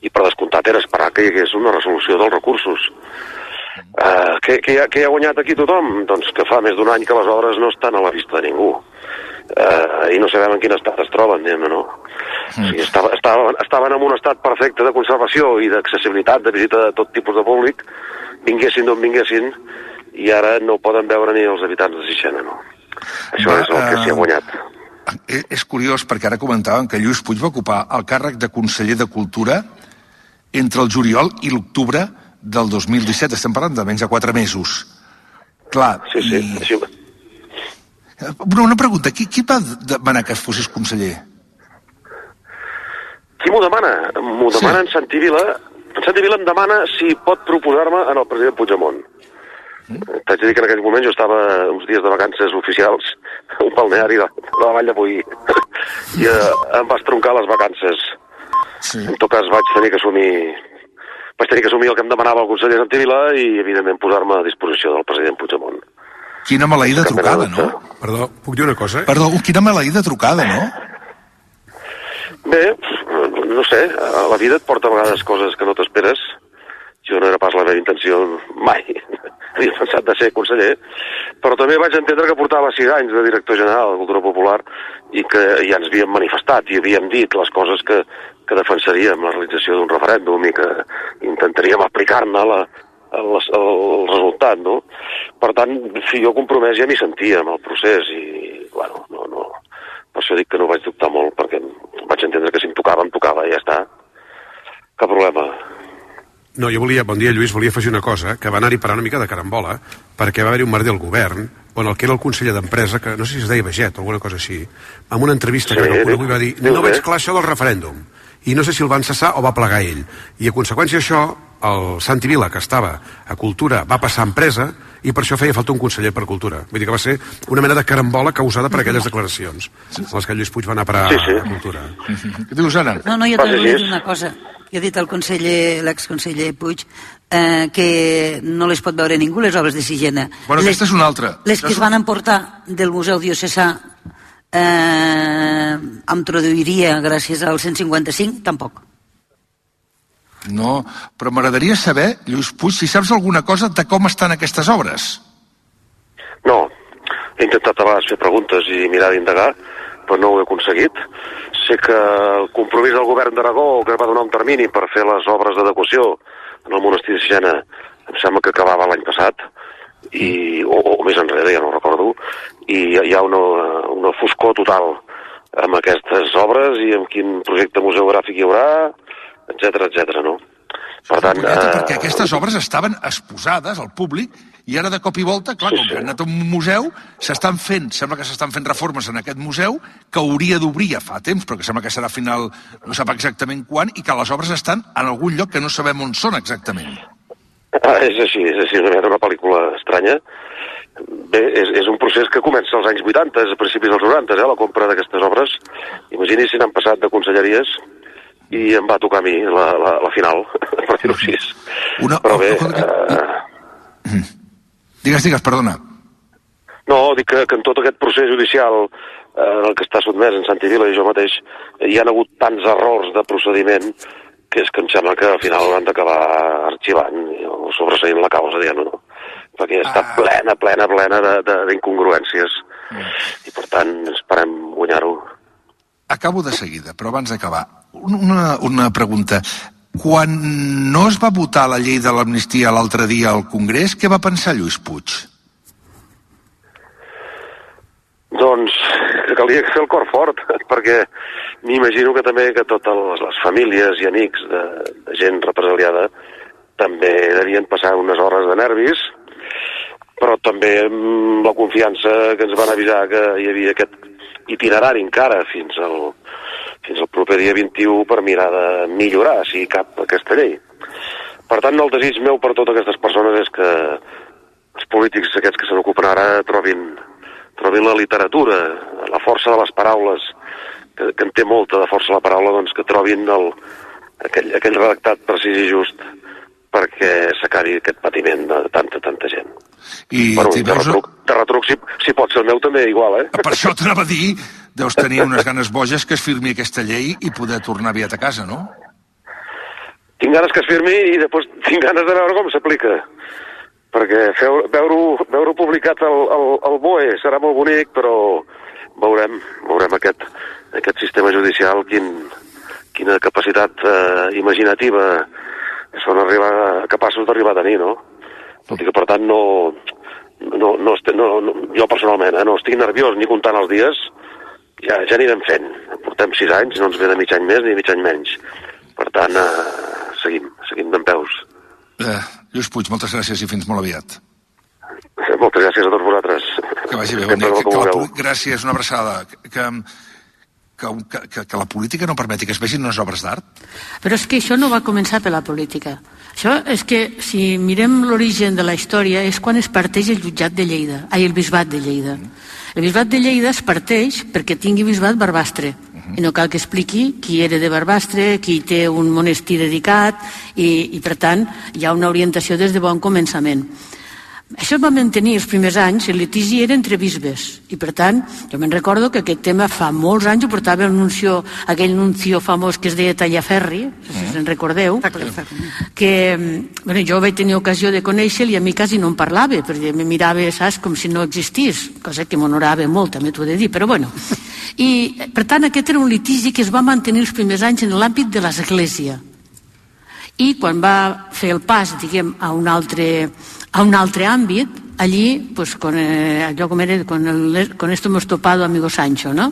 i per descomptat era esperar que hi hagués una resolució dels recursos. Uh, què, què, ha, què ha guanyat aquí tothom? Doncs que fa més d'un any que les obres no estan a la vista de ningú. Uh, I no sabem en quin estat es troben, diguem-ne, no? Mm. O sigui, estava, estaven, estaven en un estat perfecte de conservació i d'accessibilitat, de visita de tot tipus de públic, vinguessin d'on vinguessin, i ara no poden veure ni els habitants de Sixena, no? Això Va, és el que s'hi ha guanyat. Uh, és curiós, perquè ara comentàvem que Lluís Puig va ocupar el càrrec de conseller de Cultura entre el juliol i l'octubre del dos mil disset, estem parlant de menys de quatre mesos. Clar, sí, sí, i... sí. Una, una pregunta, qui, qui va demanar que fossis conseller? Qui m'ho demana? M'ho demana sí. en Santi Vila. En Santi Vila em demana si pot proposar-me en el president Puigdemont. Mm. T'haig de dir que en aquell moment jo estava uns dies de vacances oficials a un balneari de, de la Vall de Boí i eh, em vas troncar les vacances. Sí. En tot cas vaig tenir que assumir vaig tenir que assumir el que em demanava el conseller Santi Vila i, evidentment, posar-me a disposició del president Puigdemont. Quina maleïda trucada, no? Perdó, puc dir una cosa? Perdó, quina maleïda trucada, no? Bé, no sé, a la vida et porta a vegades coses que no t'esperes. Jo no era pas la meva intenció mai. Havia pensat de ser conseller, però també vaig entendre que portava sis anys de director general de Cultura Popular i que ja ens havíem manifestat i havíem dit les coses que, que defensaríem la realització d'un referèndum i que intentaríem aplicar-ne la, el, el, el resultat, no? Per tant, si jo compromès ja m'hi sentia amb el procés i, bueno, no, no. Per això dic que no vaig dubtar molt, perquè vaig entendre que si em tocava, em tocava i ja està. Cap problema. No, jo volia, bon dia Lluís, volia afegir una cosa, que va anar-hi parar una mica de carambola, perquè va haver-hi un merder al govern, on el que era el conseller d'Empresa, que no sé si es deia Veget o alguna cosa així, amb una entrevista sí, que va conegut, va dir, no veig clar això del referèndum, i no sé si el van cessar o va plegar ell. I a conseqüència d'això, el Santi Vila, que estava a Cultura, va passar a Empresa, i per això feia falta un conseller per Cultura. Vull dir que va ser una mena de carambola causada per aquelles declaracions, en les que Lluís Puig va anar a parar sí, sí. a Cultura. Què dius, Anna? No, no, jo també volia dir una cosa. Jo he dit al conseller, l'exconseller Puig, eh, que no les pot veure ningú, les obres de Sixena. Bueno, aquesta és una altra. Les que es van emportar del Museu Diocesà eh, em traduiria gràcies al cent cinquanta-cinc, tampoc. No, però m'agradaria saber, Lluís Puig, si saps alguna cosa de com estan aquestes obres. No, he intentat a vegades fer preguntes i mirar d'indagar, però no ho he aconseguit. Sé que el compromís del govern d'Aragó, que va donar un termini per fer les obres d'adequació en el monestir de Sixena, em sembla que acabava l'any passat, i, o, o més enrere, ja no ho recordo, i hi ha una, una foscor total amb aquestes obres i amb quin projecte museogràfic hi haurà, etcètera, etcètera, no? Per tant, eh... perquè aquestes obres estaven exposades al públic i ara de cop i volta, clar, sí, com que han anat a un museu, s'estan fent, sembla que s'estan fent reformes en aquest museu que hauria d'obrir ja fa temps, però que sembla que serà a final, no sap exactament quan, i que les obres estan en algun lloc que no sabem on són exactament. Ah, és així, és així, és una pel·lícula estranya. Bé, és, és un procés que comença als anys vuitanta, a principis dels noranta, eh, la compra d'aquestes obres. Imagini si n'han passat de conselleries i em va tocar a mi la, la, la final, per dir-ho així. Una... Però bé... Eh... Digues, digues, perdona. No, dic que, que en tot aquest procés judicial eh, en el que està sotmès en Santi Vila i jo mateix hi ha hagut tants errors de procediment que és que em sembla que al final han d'acabar arxivant o sobreseint la causa, diguem-ne, no? Perquè està ah. plena, plena, plena d'incongruències. Mm. I per tant esperem guanyar-ho. Acabo de seguida, però abans d'acabar, una, una pregunta. Quan no es va votar la llei de l'amnistia l'altre dia al Congrés, què va pensar Lluís Puig? Doncs que calia fer el cor fort, perquè m'imagino que també que totes les famílies i amics de, de gent represaliada també devien passar unes hores de nervis, però també amb la confiança que ens van avisar que hi havia aquest itinerari encara fins al fins al proper dia vint-i-u per mirar de millorar, si cap, aquesta llei. Per tant, el desig meu per totes aquestes persones és que els polítics aquests que se n'ocupen ara trobin, trobin la literatura, la força de les paraules, que, que en té molta de força la paraula, doncs que trobin el, aquell, aquell redactat precís i just perquè s'acabi aquest patiment de tanta, tanta gent. I bueno, de retruc, de retruc si, si pot ser el meu també igual, eh? Per això t'anava a dir, deus tenir unes ganes boges que es firmi aquesta llei i poder tornar aviat a casa, no? tinc ganes que es firmi i després tinc ganes de veure com s'aplica. Perquè veure-ho veure publicat al, al, al B O E serà molt bonic, però veurem, veurem aquest, aquest sistema judicial, quin, quina capacitat eh, imaginativa són arribar, capaços d'arribar a tenir, no? Tot i que, per tant, no, no, no, no, no jo personalment eh, no estic nerviós ni comptant els dies, ja, ja anirem fent. Portem sis anys, no ens ve de mig any més ni mig any menys. Per tant, eh, seguim, seguim dempeus. Eh, Lluís Puig, moltes gràcies i fins molt aviat. Eh, moltes gràcies a tots vosaltres. Que vagi bé, bon dia. Que, que la, gràcies, una abraçada. Que, que, que, que la política no permeti que es vegin unes obres d'art? Però és que això no va començar per la política. Això és que, si mirem l'origen de la història, és quan es parteix el jutjat de Lleida, ai, el bisbat de Lleida. El bisbat de Lleida es parteix perquè tingui bisbat Barbastre. I no cal que expliqui qui era de Barbastre, qui té un monestir dedicat, i, i per tant hi ha una orientació des de bon començament. Això es va mantenir els primers anys, el litigi era entre bisbes, i per tant, jo me'n recordo que aquest tema fa molts anys ho portava el nuncio, aquell nuncio famós que es deia Tallaferri, si se'n recordeu, que bueno, jo vaig tenir ocasió de conèixer-lo i a mi quasi no em parlava, perquè me mirava, saps, com si no existís, cosa que m'honorava molt, també t'ho he de dir, però bueno. I per tant aquest era un litigi que es va mantenir els primers anys en l'àmbit de l'Església. I quan va fer el pas, diguem, a un altre a un altre àmbit, allí, pues, con, eh, allò com era, con, el, con esto hemos topado, amigo Sancho, no?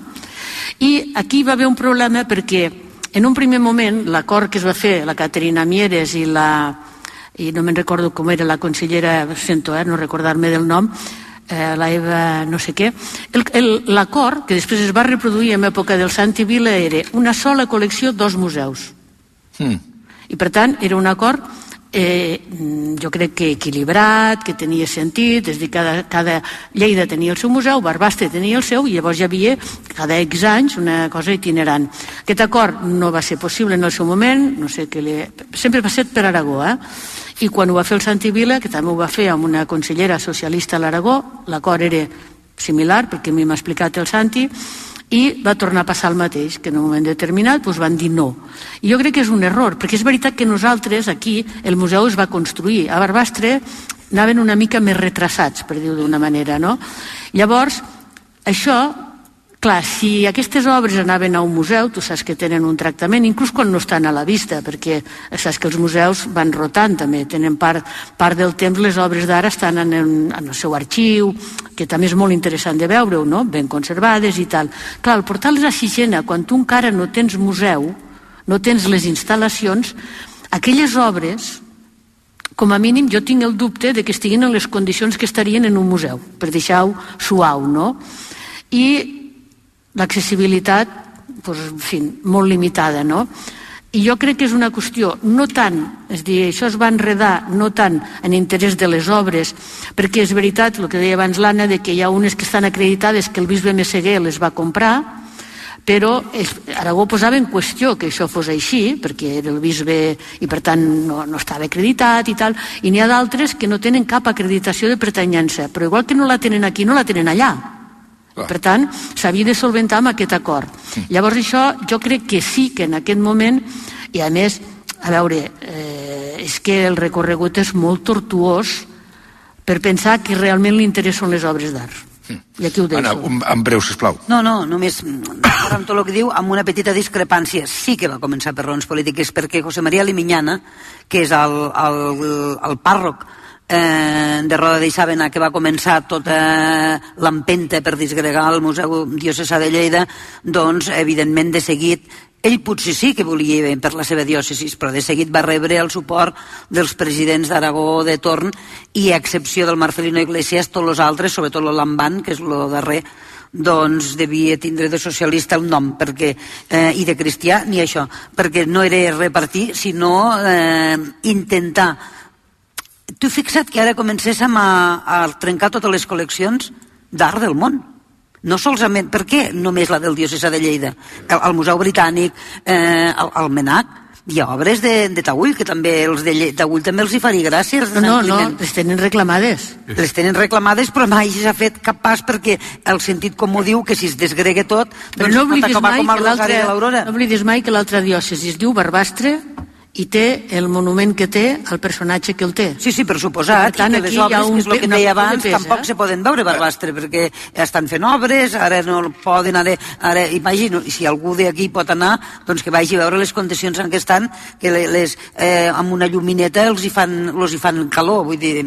I aquí va haver un problema perquè, en un primer moment, l'acord que es va fer, la Caterina Mieres i la... i no me'n recordo com era la consellera, sento, eh, no recordar-me del nom, eh, la Eva no sé què, l'acord, que després es va reproduir en època del Santi Vila, era una sola col·lecció, dos museus. Mm. I per tant, era un acord Eh, jo crec que equilibrat, que tenia sentit, és a dir, cada, cada Lleida tenia el seu museu, Barbastre tenia el seu, i llavors hi havia cada X anys una cosa itinerant. Aquest acord no va ser possible en el seu moment, no sé què li... sempre va ser per Aragó, eh? I quan ho va fer el Santi Vila, que també ho va fer amb una consellera socialista a l'Aragó, l'acord era similar, perquè a mi m'ha explicat el Santi, i va tornar a passar el mateix, que en un moment determinat doncs van dir no. I jo crec que és un error, perquè és veritat que nosaltres aquí el museu es va construir. A Barbastre anaven una mica més retrasats, per dir-ho d'una manera, no? Llavors, això, clar, si aquestes obres anaven a un museu, tu saps que tenen un tractament, inclús quan no estan a la vista, perquè saps que els museus van rotant també, tenen part, part del temps, les obres d'ara estan en el, en el seu arxiu, que també és molt interessant de veure-ho, no? Ben conservades i tal. Clar, al portar-les a Sixena, quan tu encara no tens museu, no tens les instal·lacions, aquelles obres, com a mínim jo tinc el dubte de que estiguin en les condicions que estarien en un museu, per deixar-ho suau, no? I l'accessibilitat, doncs, en fi, molt limitada, no? I jo crec que és una qüestió no tant, és a dir, això es va enredar no tant en interès de les obres, perquè és veritat, el que deia abans l'Anna, de que hi ha unes que estan acreditades que el bisbe Messeguer les va comprar, però Aragó posava en qüestió que això fos així, perquè era el bisbe i per tant no, no estava acreditat i tal, i n'hi ha d'altres que no tenen cap acreditació de pertanyença, però igual que no la tenen aquí, no la tenen allà. Per tant, s'havia de solventar amb aquest acord. Llavors això jo crec que sí que en aquest moment, i a més, a veure, eh, és que el recorregut és molt tortuós per pensar que realment l'interès són les obres d'art. I aquí ho deixo. Anna, en breu, sisplau. No, no, només amb tot el que diu, amb una petita discrepància. Sí que va començar per raons polítiques, perquè José María Limiñana, que és el, el, el pàrroc de Roda d'Isàvena, que va començar tota l'empenta per disgregar el Museu Diocesà de Lleida, doncs, evidentment, de seguit, ell potser sí que volia ir per la seva diòcesi, però de seguit va rebre el suport dels presidents d'Aragó de torn i, a excepció del Marcelino Iglesias, tots els altres, sobretot el Lamban, que és el darrer, doncs devia tindre de socialista el nom, perquè, eh, i de cristià, ni això, perquè no era repartir, sinó eh, intentar. Tu fixa't que ara comencéssim a, a trencar totes les col·leccions d'art del món. No solament, per què només la del Diocesà de Lleida? El, el Museu Britànic, eh, el, el Menac, hi ha obres de, de Taüll, que també els de Taüll també els hi faria gràcia. Els de no, no, no, les tenen reclamades. Les tenen reclamades, però mai s'ha fet cap pas perquè el sentit comú diu que si es desgregue tot, doncs no pot acabar com el Rosari de l'Aurora. No oblidis mai que l'altra diòcesi es diu Barbastre i té el monument que té el personatge que el té. Sí, sí, per suposat, per tant, i que les obres, que és el que em deia abans, tampoc se poden veure per l'astre, perquè estan fent obres, ara no poden, ara, ara imagino, si algú d'aquí pot anar, doncs que vagi a veure les condicions en què estan, que les, eh, amb una llumineta els hi fan, els hi fan calor, vull dir...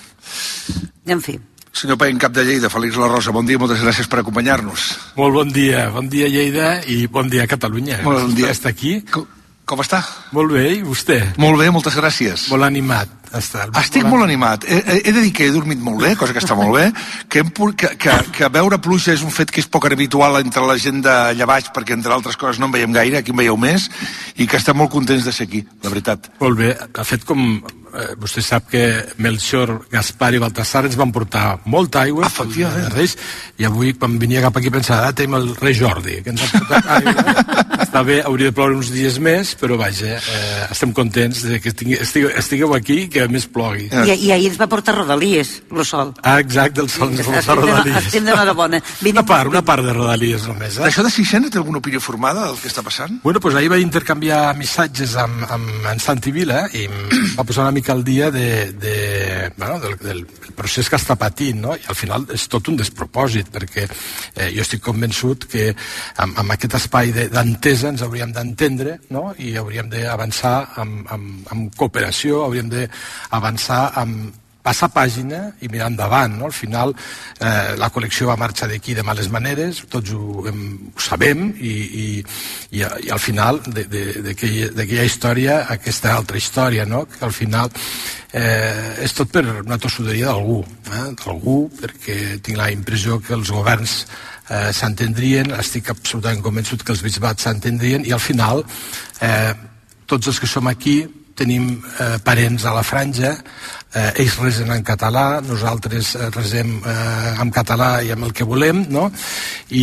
En fi. Senyor Païn, cap de Lleida, Félix La Rosa, bon dia, moltes gràcies per acompanyar-nos. Molt bon dia, bon dia Lleida i bon dia Catalunya. Molt bon dia. Està aquí. Com, com està? Molt bé, i vostè? Molt bé, moltes gràcies. Molt animat. Està, Estic molt animat. He, he de dir que he dormit molt bé, cosa que està molt bé, que, hem, que, que, que veure pluja és un fet que és poc habitual entre la gent d'allà baix, perquè entre altres coses no en veiem gaire, aquí en veieu més, i que estem molt contents de ser aquí, la veritat. Molt bé. Ha fet com... Eh, vostè sap que Melchor, Gaspar i Baltasar ens van portar molta aigua, efectivament, Reis, i avui quan venia cap aquí pensava, ah, tenim el rei Jordi, que ens ha portat aigua. Està bé, hauria de ploure uns dies més, però vaja, eh, estem contents de que estigui, estigueu, estigueu aquí i que a més plogui. I, I ahir ens va portar Rodalies, el sol. Ah, exacte, el sol ens va portar Rodalies. Estem d'enhorabona. Una part, una part de Rodalies només. Eh? D'això de Sixena té alguna opinió formada del que està passant? Bueno, doncs ahir vaig intercanviar missatges amb, amb en Santi Vila i va posar una mica al dia de, de, bueno, del, del procés que està patint, no? I al final és tot un despropòsit, perquè eh, jo estic convençut que amb, amb aquest espai d'entesa ens hauríem d'entendre, no? I hauríem d'avançar amb, amb, amb cooperació, hauríem d'avançar amb passar pàgina i mirar endavant, no? Al final eh, la col·lecció va marxar d'aquí de males maneres, tots ho, hem, ho sabem i, i, i, i al final d'aquella història aquesta altra història, no? Que al final eh, és tot per una tossuderia d'algú, eh? d'algú, perquè tinc la impressió que els governs eh, s'entendrien, estic absolutament convençut que els bisbats s'entendrien i al final eh, tots els que som aquí tenim eh, parents a la franja, eh, ells resen en català, nosaltres eh, resem eh, en català i amb el que volem, no? I,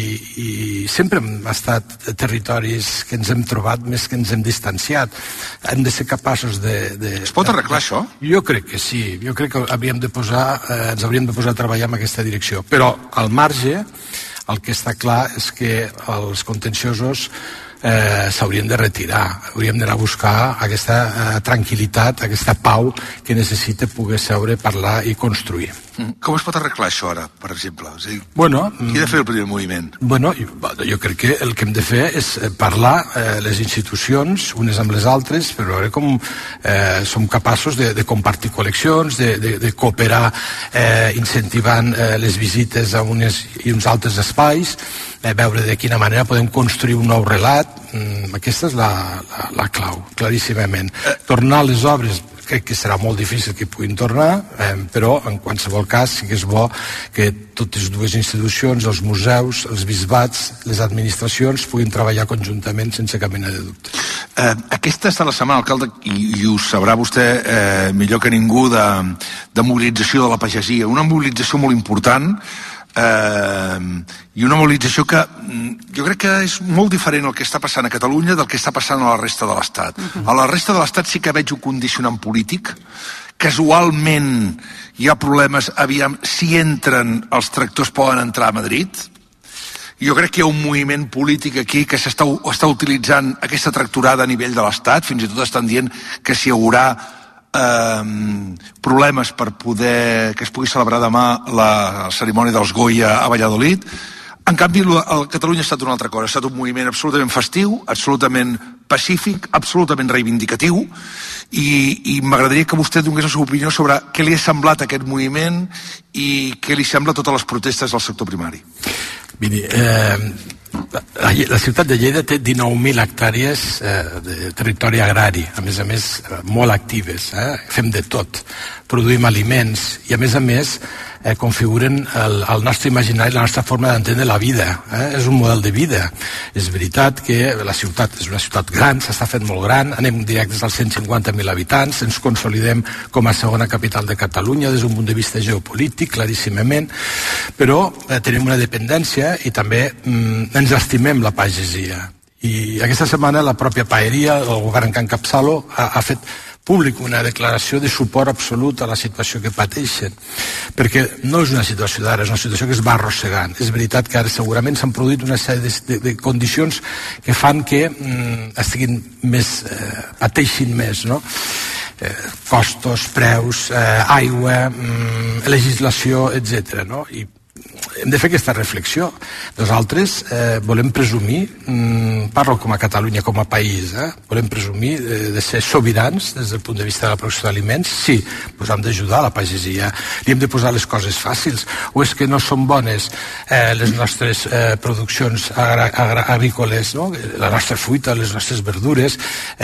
i sempre hem estat territoris que ens hem trobat més que ens hem distanciat. Hem de ser capaços de... de es pot arreglar això? Jo crec que sí, jo crec que hauríem de posar, eh, ens hauríem de posar a treballar en aquesta direcció, però al marge el que està clar és que els contenciosos Eh, s'haurien de retirar, hauríem d'anar a buscar aquesta eh, tranquil·litat, aquesta pau que necessita poder seure, parlar i construir. Com es pot arreglar això ara, per exemple? És a dir, bueno, qui ha de fer el primer moviment? Bueno, jo, jo crec que el que hem de fer és parlar eh, les institucions unes amb les altres per veure com eh, som capaços de, de compartir col·leccions, de, de, de cooperar eh, incentivant eh, les visites a unes i uns altres espais, eh, veure de quina manera podem construir un nou relat. Mm, aquesta és la, la, la clau, claríssimament. Tornar a les obres crec que serà molt difícil que puguin tornar, eh, però en qualsevol cas sí que és bo que totes dues institucions, els museus, els bisbats, les administracions puguin treballar conjuntament sense cap mena de dubte. Eh, aquesta està la setmana, alcalde, i, i ho sabrà vostè eh, millor que ningú, de, de mobilització de la pagesia, una mobilització molt important, eh, i una mobilització que jo crec que és molt diferent el que està passant a Catalunya del que està passant a la resta de l'Estat. Uh-huh. A la resta de l'Estat sí que veig un condicionant polític. Casualment hi ha problemes, aviam, si entren els tractors poden entrar a Madrid. Jo crec que hi ha un moviment polític aquí que s'està està utilitzant aquesta tractorada a nivell de l'Estat, fins i tot estan dient que s'hi haurà eh, problemes per poder que es pugui celebrar demà la cerimònia dels Goya a Valladolid. En canvi, el Catalunya ha estat una altra cosa, ha estat un moviment absolutament festiu, absolutament pacífic, absolutament reivindicatiu, i, i m'agradaria que vostè donés la seva opinió sobre què li ha semblat aquest moviment i què li sembla totes les protestes del sector primari. Miri, eh, la, la ciutat de Lleida té dinou mil hectàrees eh, de territori agrari, a més a més molt actives, eh? Fem de tot, produïm aliments i a més a més eh, configuren el, el nostre imaginari, la nostra forma d'entendre la vida, eh? És un model de vida. És veritat que la ciutat és una ciutat gran, s'està fent molt gran, anem directes als cent cinquanta mil habitants, ens consolidem com a segona capital de Catalunya des d'un punt de vista geopolític, claríssimament, però eh, tenim una dependència i també mm, ens estimem la pagesia. I aquesta setmana la pròpia paeria, el govern que encapçalo, ha, ha fet públic una declaració de suport absolut a la situació que pateixen, perquè no és una situació d'ara, és una situació que es va arrossegant. És veritat que ara segurament s'han produït una sèrie de, de, de condicions que fan que mm, estiguin més, eh, pateixin més, no? Eh, costos, preus, eh, aigua, mm, legislació, etcètera, no? I hem de fer aquesta reflexió. Nosaltres eh, volem presumir, mm, parlo com a Catalunya, com a país, eh, volem presumir de, de ser sobirans des del punt de vista de la producció d'aliments. Sí, doncs hem d'ajudar la pagesia, li hem de posar les coses fàcils, o és que no són bones eh, les nostres eh, produccions agra, agra, agrícoles, no? La nostra fruita, les nostres verdures,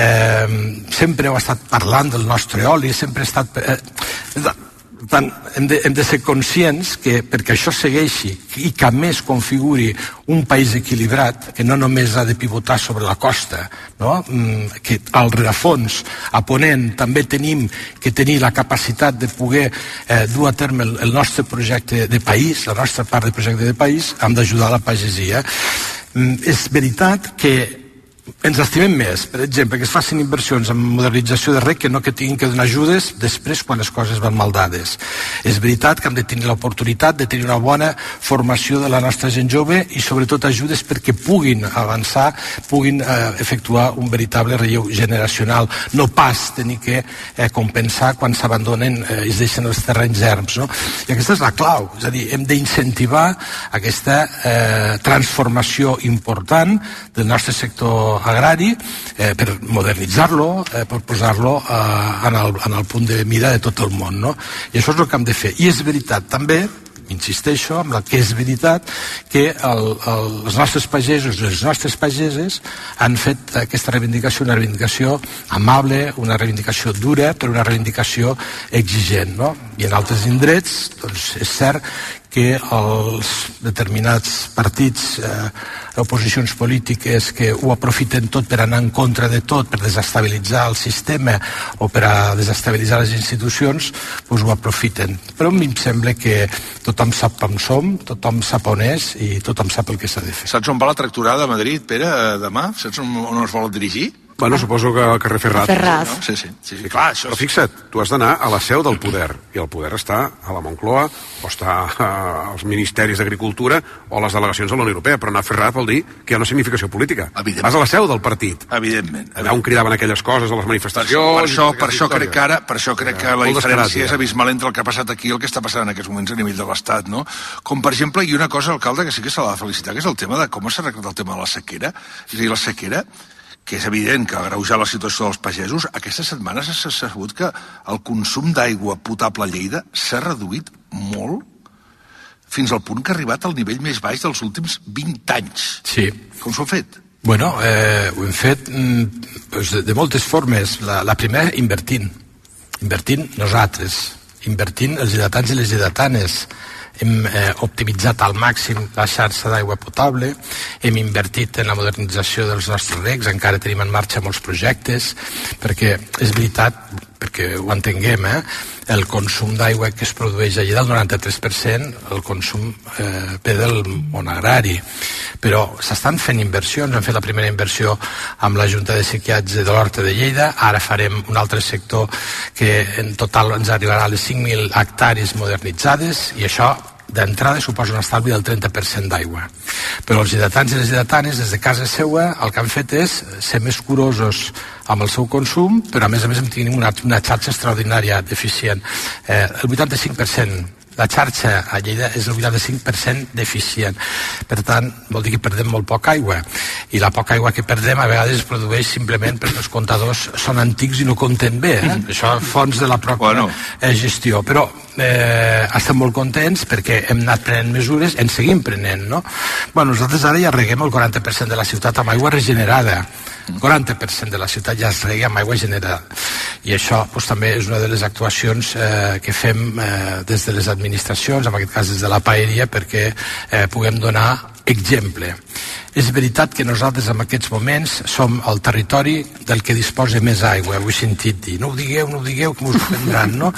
eh, sempre heu estat parlant del nostre oli, sempre ha estat... Eh, Per tant, hem de, hem de ser conscients que perquè això segueixi i que a més configuri un país equilibrat, que no només ha de pivotar sobre la costa, no? Que al rerefons, a Ponent, també tenim que tenir la capacitat de poder eh, dur a terme el, el nostre projecte de país, la nostra part del projecte de país, hem d'ajudar la pagesia. Mm, és veritat que ens estimem més, per exemple, que es facin inversions en modernització de reg que no que tinguin que donar ajudes després quan les coses van mal dades. És veritat que hem de tenir l'oportunitat de tenir una bona formació de la nostra gent jove i sobretot ajudes perquè puguin avançar, puguin eh, efectuar un veritable relleu generacional, no pas tenir que eh, compensar quan s'abandonen eh, i es deixen els terrenys erms, no? I aquesta és la clau, és a dir, hem d'incentivar aquesta eh, transformació important del nostre sector agrari eh, per modernitzar-lo, eh, per posar-lo eh, en, el, en el punt de mira de tot el món, no? I això és el que hem de fer. I és veritat també, insisteixo, amb la que és veritat que el, el, els nostres pagesos i les nostres pageses han fet aquesta reivindicació una reivindicació amable, una reivindicació dura, però una reivindicació exigent, no? I en altres indrets, doncs és cert que els determinats partits, eh, oposicions polítiques que ho aprofiten tot per anar en contra de tot, per desestabilitzar el sistema o per a desestabilitzar les institucions, doncs ho aprofiten. Però a mi em sembla que tothom sap on som, tothom sap on és i tothom sap el que s'ha de fer. Saps on va la tractorada a Madrid, Pere, demà? Saps on, on es volen dirigir? Bueno, suposo que al carrer Ferraz. Ferraz. No? Sí, sí, sí, sí, clar, això Però fixa't, tu has d'anar a la seu del poder, i el poder està a la Moncloa, o està als ministeris d'Agricultura, o a les delegacions de la Unió Europea, però anar a Ferraz vol dir que hi ha una significació política. Vas a la seu del partit. Evidentment. Allà on cridaven aquelles coses a les manifestacions... Per això, per això crec que ara, per això crec que la diferència és abismal entre el que ha passat aquí i el que està passant en aquests moments a nivell de l'Estat, no? Com, per exemple, hi ha una cosa, alcalde, que sí que s'ha de felicitar, que és el tema de com s'ha arreglat el tema de la sequera. És a dir, la sequera, que és evident que ha agreujat la situació dels pagesos, aquestes setmanes s'ha sabut que el consum d'aigua potable a Lleida s'ha reduït molt, fins al punt que ha arribat al nivell més baix dels últims vint anys. Sí. Com s'ho ha fet? Bueno, eh, ho hem fet mm, pues de, de moltes formes. La, la primera, invertint. Invertint nosaltres. Invertint els lleidatans i les lleidatanes. Hem eh, optimitzat al màxim la xarxa d'aigua potable, hem invertit en la modernització dels nostres regs, encara tenim en marxa molts projectes, perquè és veritat, perquè ho entenguem, eh, el consum d'aigua que es produeix allà del noranta-tres per cent, el consum eh, ve del món agrari. Però s'estan fent inversions, hem fet la primera inversió amb la Junta de Sequiatge de l'Horta de Lleida, ara farem un altre sector que en total ens arribarà a les cinc mil hectàrees modernitzades, i això d'entrada suposa un estalvi del trenta per cent d'aigua. Però els lleidatans i les lleidatanes, des de casa seua, el que han fet és ser més curosos amb el seu consum, però a més a més tenim una, una xarxa extraordinària d'eficient. Eh, el vuitanta-cinc per cent la xarxa a Lleida és el vuitanta-cinc per cent deficient. Per tant, vol dir que perdem molt poca aigua. I la poca aigua que perdem a vegades es produeix simplement perquè els comptadors són antics i no compten bé. Eh? Mm. Això fons de la pròpia bueno. gestió. Però eh, estem molt contents perquè hem anat prenent mesures, en seguim prenent, no? Bueno, nosaltres ara ja reguem el quaranta per cent de la ciutat amb aigua regenerada. El quaranta per cent de la ciutat ja es rega amb aigua generada. I això doncs, també és una de les actuacions eh, que fem eh, des de les administracions, en aquest cas des de la paeria, perquè eh, puguem donar exemple. És veritat que nosaltres en aquests moments som el territori del que disposa més aigua, ho he sentit dir. No ho digueu, no ho digueu, que m'ho ofendran, no?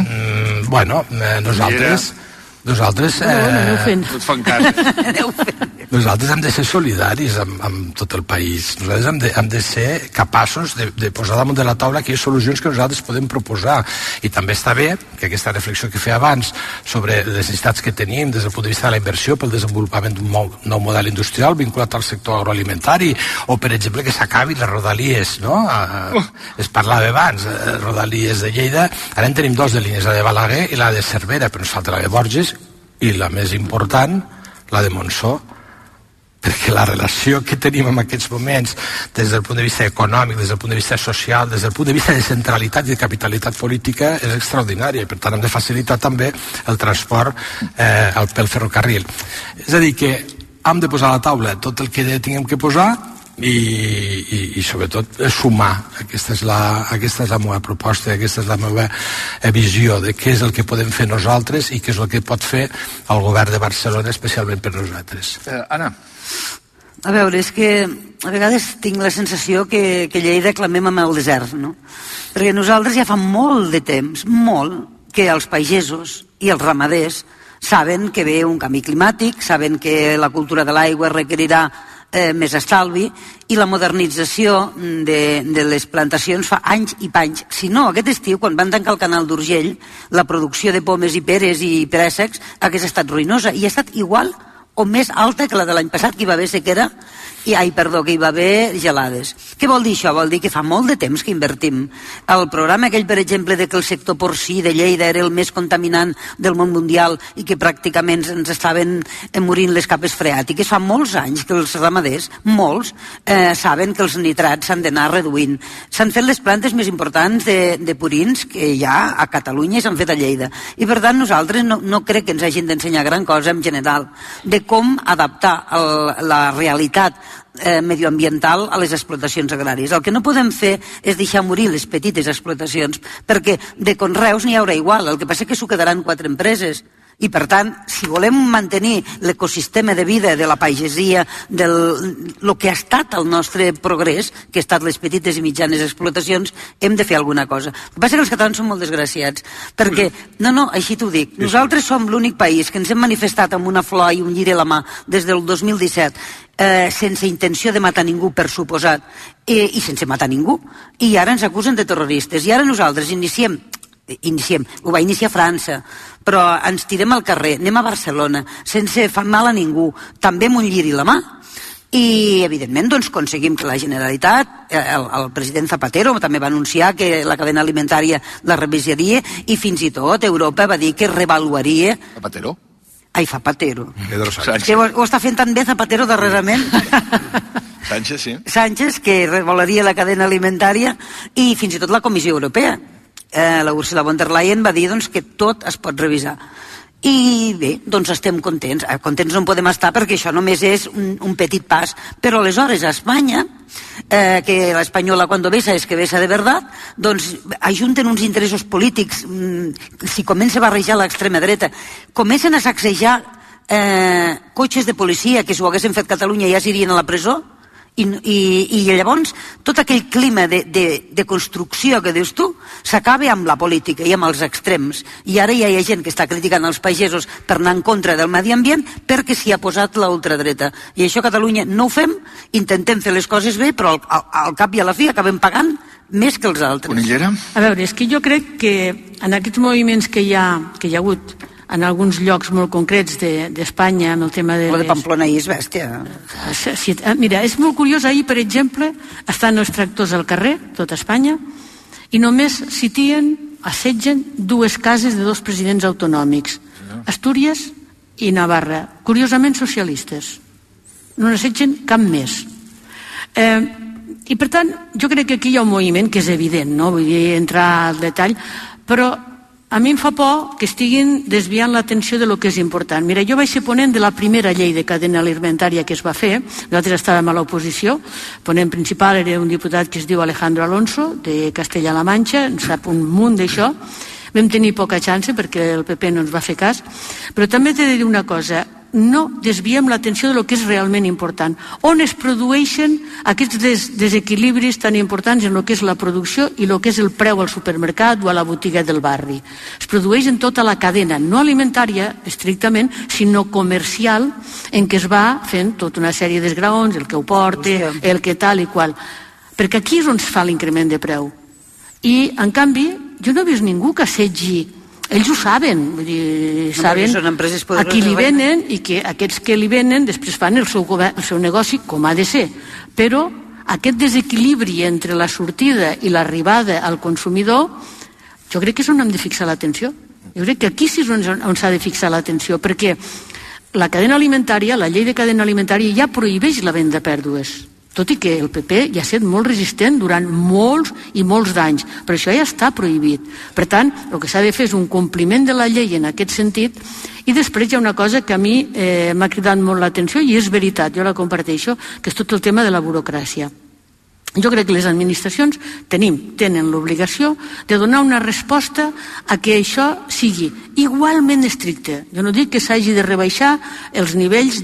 Mm, bueno, eh, nosaltres... Nosaltres... Eh... No, no, no et fan cas. nosaltres hem de ser solidaris amb, amb tot el país. Nosaltres hem de, hem de ser capaços de, de posar damunt de la taula aquelles solucions que nosaltres podem proposar. I també està bé que aquesta reflexió que feia abans sobre les necessitats que tenim des del punt de vista de la inversió pel desenvolupament d'un nou model industrial vinculat al sector agroalimentari, o per exemple que s'acabin les rodalies, no? Uh, es parlava abans, uh, rodalies de Lleida, ara en tenim dos de línies, la de Balaguer i la de Cervera, però ens falta la de Borges i la més important, la de Montsó, perquè la relació que tenim en aquests moments des del punt de vista econòmic, des del punt de vista social, des del punt de vista de centralitat i de capitalitat política és extraordinària, i per tant hem de facilitar també el transport eh, pel ferrocarril. És a dir, que hem de posar a la taula tot el que tinguem que posar i, i, i sobretot sumar. Aquesta és, la, aquesta és la meva proposta, aquesta és la meva visió de què és el que podem fer nosaltres i què és el que pot fer el govern de Barcelona, especialment per nosaltres. Eh, Anna. A veure, és que a vegades tinc la sensació que, que Lleida clamem amb el desert, no? Perquè nosaltres ja fa molt de temps, molt, que els pagesos i els ramaders saben que ve un canvi climàtic, saben que la cultura de l'aigua requerirà eh, més estalvi, i la modernització de, de les plantacions fa anys i panys. Si no, aquest estiu, quan van tancar el canal d'Urgell, la producció de pomes i peres i préssecs hagués estat ruïnosa, i ha estat igual o més alta que la de l'any passat, que hi va haver sequera, i, ai, perdó, que hi va haver gelades. Què vol dir això? Vol dir que fa molt de temps que invertim. El programa aquell, per exemple, de que el sector porcí de Lleida era el més contaminant del món mundial i que pràcticament ens estaven morint les capes freàtiques, fa molts anys que els ramaders, molts, eh, saben que els nitrats s'han d'anar reduint. S'han fet les plantes més importants de, de purins que hi ha a Catalunya i s'han fet a Lleida. I per tant nosaltres no, no crec que ens hagin d'ensenyar gran cosa en general de com adaptar el, la realitat eh, medioambiental a les explotacions agràries. El que no podem fer és deixar morir les petites explotacions, perquè de conreus n'hi haurà igual, el que passa és que s'ho quedaran quatre empreses. I per tant, si volem mantenir l'ecosistema de vida de la pagesia, del lo que ha estat el nostre progrés, que ha estat les petites i mitjanes explotacions, hem de fer alguna cosa. El que passa és que els catalans són molt desgraciats, perquè, no, no, així t'ho dic, nosaltres som l'únic país que ens hem manifestat amb una flor i un lliri a la mà des del dos mil disset, eh, sense intenció de matar ningú, per suposat, eh, i sense matar ningú, i ara ens acusen de terroristes, i ara nosaltres iniciem iniciem, ho va iniciar França, però ens tirem al carrer, anem a Barcelona, sense fer mal a ningú, també amb un lliri a la mà, i evidentment doncs aconseguim que la Generalitat, el, el president Zapatero també va anunciar que la cadena alimentària la revisaria, i fins i tot Europa va dir que revaluaria. Zapatero? Ai, Zapatero. Pedro Sánchez. Que ho, ho està fent tan bé Zapatero darrerament. Sánchez, sí. Sánchez, que revaluaria la cadena alimentària, i fins i tot la Comissió Europea. Eh, la Ursula von der Leyen va dir doncs, que tot es pot revisar. I bé, doncs estem contents. Eh, contents no en podem estar perquè això només és un, un petit pas. Però aleshores a Espanya, eh, que l'espanyola quan besa és que besa de veritat, doncs ajunten uns interessos polítics. Mm, si comença a barrejar l'extrema dreta, comencen a sacsejar eh, cotxes de policia que si ho haguessin fet Catalunya ja s'irien a la presó. I, i, i llavors tot aquell clima de, de, de construcció que dius tu s'acaba amb la política i amb els extrems, i ara ja hi ha gent que està criticant els pagesos per anar en contra del medi ambient perquè s'hi ha posat la ultradreta, i això a Catalunya no ho fem, intentem fer les coses bé, però al, al, al cap i a la fi acabem pagant més que els altres. Conillera? A veure, és que jo crec que en aquests moviments que hi ha, que hi ha hagut en alguns llocs molt concrets d'Espanya, de, amb el tema de... El de Pamplona ahir és bèstia. Sí, mira, és molt curiós, ahir, per exemple, estan els tractors al carrer, tot Espanya, i només citien, assetgen dues cases de dos presidents autonòmics, Astúries i Navarra, curiosament socialistes. No n'assetgen cap més. Eh, I per tant, jo crec que aquí hi ha un moviment que és evident, no vull dir entrar al detall, però a mi em fa por que estiguin desviant l'atenció de lo que és important. Mira, jo vaig ser ponent de la primera llei de cadena alimentària que es va fer. Nosaltres estàvem a l'oposició. Ponent principal era un diputat que es diu Alejandro Alonso, de Castella-La Manxa, en sap un munt d'això. Vam tenir poca chance perquè el P P no ens va fer cas. Però també t'he de dir una cosa. no desviem l'atenció del que és realment important. On es produeixen aquests des desequilibris tan importants en el que és la producció i el que és el preu al supermercat o a la botiga del barri? Es produeix en tota la cadena, no alimentària estrictament, sinó comercial, en què es va fent tota una sèrie d'esgraons, el que ho porta, el que tal i qual. Perquè aquí és on es fa l'increment de preu. I, en canvi, jo no he vist ningú que assetgi. Ells ho saben, vull dir, saben a qui li venen i que aquests que li venen després fan el seu, el seu negoci com ha de ser. Però aquest desequilibri entre la sortida i l'arribada al consumidor, jo crec que és on hem de fixar l'atenció. Jo crec que aquí sí és on s'ha de fixar l'atenció, perquè la cadena alimentària, la llei de cadena alimentària ja prohibeix la venda a pèrdues. Tot i que el P P ja ha estat molt resistent durant molts i molts d'anys, però això ja està prohibit. Per tant, el que s'ha de fer és un compliment de la llei en aquest sentit, i després hi ha una cosa que a mi eh, m'ha cridat molt l'atenció i és veritat, jo la comparteixo, que és tot el tema de la burocràcia. Jo crec que les administracions tenim, tenen l'obligació de donar una resposta a que això sigui igualment estricte. Jo no dic que s'hagi de rebaixar els nivells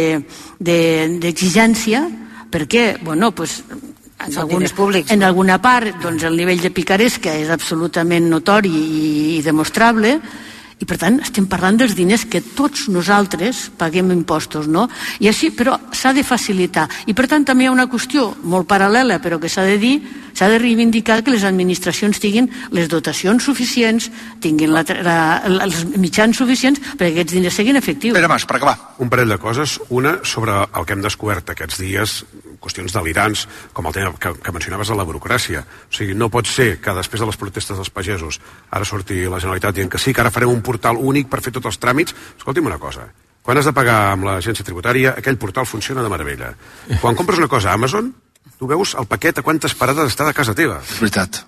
d'exigència, de, de, perquè, bueno, pues, en, alguns, en alguna part doncs, el nivell de picaresca és absolutament notori i, i demostrable, i per tant estem parlant dels diners que tots nosaltres paguem impostos, no? I així, però s'ha de facilitar. I per tant també hi ha una qüestió molt paral·lela, però que s'ha de dir, s'ha de reivindicar que les administracions tinguin les dotacions suficients, tinguin la, la, els mitjans suficients perquè aquests diners siguin efectius. Pere Mas, per acabar. Un parell de coses. Una, sobre el que hem descobert aquests dies, qüestions delirants, com el tema que, que mencionaves de la burocràcia. O sigui, no pot ser que després de les protestes dels pagesos ara surti la Generalitat dient que sí, que ara farem un portal únic per fer tots els tràmits. Escolti'm una cosa, quan has de pagar amb l'agència tributària, aquell portal funciona de meravella. Quan compres una cosa a Amazon, tu veus el paquet a quantes parades està de casa teva. És veritat.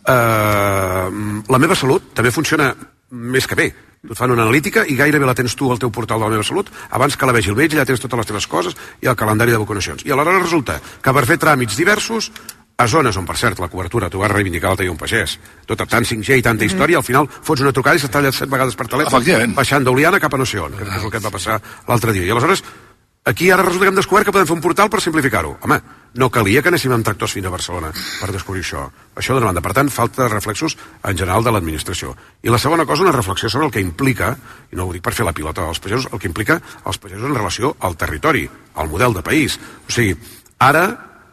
Uh, la meva salut també funciona més que bé. Tu et fan una analítica i gairebé la tens tu al teu portal de la meva salut abans que la vegi el metge, ja tens totes les teves coses i el calendari de vacunacions. I aleshores resulta que per fer tràmits diversos a zones on, per cert, la cobertura, tu vas reivindicar l'altre dia un pagès, tot tant cinc G i tanta història, al final fots una trucada i s'està tallat set vegades per telèfon, baixant d'Oliana cap a no sé on, que és el que et va passar l'altre dia. I aleshores, aquí ara resulta que hem descobert que podem fer un portal per simplificar-ho. Home, no calia que anéssim amb tractors fins a Barcelona per descobrir això. Això d'una banda. Per tant, falta de reflexos en general de l'administració. I la segona cosa, una reflexió sobre el que implica, i no ho dic per fer la pilota als pagesos, el que implica els pagesos en relació al territori, al model de país. O sigui, ara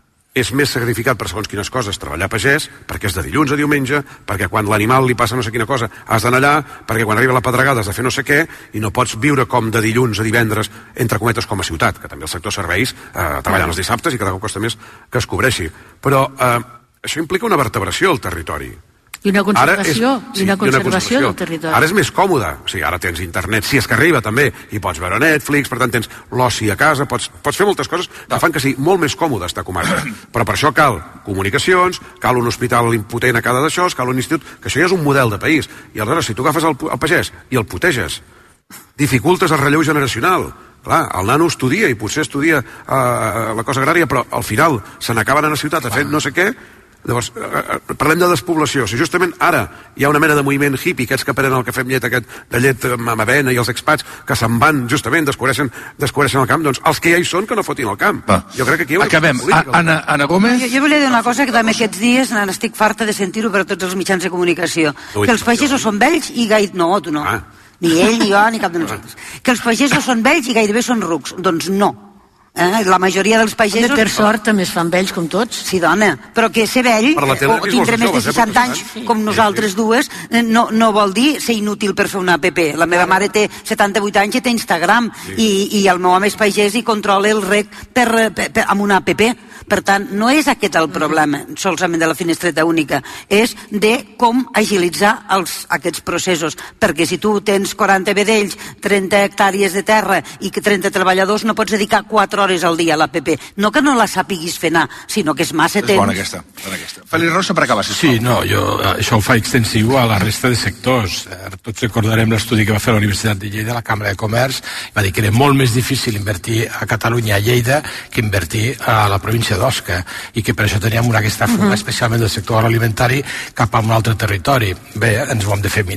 és més sacrificat per segons quines coses treballar pagès, perquè és de dilluns a diumenge, perquè quan l'animal li passa no sé quina cosa has d'anar allà, perquè quan arriba la pedregada has de fer no sé què, i no pots viure com de dilluns a divendres, entre cometes, com a ciutat, que també el sector serveis eh, treballant els dissabtes i cada cop costa més que es cobreixi. Però eh, això implica una vertebració al territori. I una conservació, és, sí, i una conservació, una conservació del territori. Ara és més còmode, o sigui, ara tens internet, si és que arriba també, i pots veure Netflix, per tant tens l'oci a casa, pots, pots fer moltes coses que fan que sigui molt més còmode esta comarca. Però per això cal comunicacions, cal un hospital impotent a cada d'això, cal un institut, que això ja és un model de país. I aleshores, si tu agafes el, el pagès i el puteges, dificultes el relleu generacional. Clar, el nano estudia i potser estudia uh, la cosa agrària, però al final se n'acaba anant a la ciutat a fer no sé què. Llavors, eh, parlem de despoblació. Si justament ara hi ha una mena de moviment hippie, aquests que prenen el cafè amb llet, aquest de llet amb avena, i els expats que se'n van justament, descobreixen, descobreixen el camp, doncs els que ja hi són que no fotin el camp. Va. Jo crec que aquí hi ha una Acabem. Anna, Anna Gómez? Jo, jo volia dir una cosa que també aquests dies n'estic farta de sentir-ho per tots els mitjans de comunicació. No, que els pagesos són vells i gairebé... No, tu no. Ah. Ni ell, ni jo, ni cap de nosaltres. Ah. Que els pagesos són vells i gairebé són rucs. Doncs no. Eh? La majoria dels pagesos... Per sort també es fan vells com tots. Sí, dona, però que ser vell o tindre més de seixanta anys com nosaltres dues no, no vol dir ser inútil per fer una app. La meva mare té setanta-vuit anys i té Instagram i, i el meu home és pagès i controla el rec per, per, per, amb una app. Per tant, no és aquest el problema solament de la finestreta única, és de com agilitzar els, aquests processos, perquè si tu tens quaranta vedells, trenta hectàrees de terra i trenta treballadors, no pots dedicar quatre hores al dia a l'app. No que no la sàpiguis fer anar, sinó que és massa temps. És bona aquesta, bona aquesta. Feli Rosa, per acabar, sisplau. Sí, no, jo això ho faig extensiu a la resta de sectors. Tots recordarem l'estudi que va fer la Universitat de Lleida, la Cambra de Comerç, va dir que era molt més difícil invertir a Catalunya, a Lleida, que invertir a la província d'Osca, i que per això teníem una aquesta fuga, uh-huh. especialment del sector agroalimentari, cap a un altre territori. Bé, ens ho hem de fer mirar.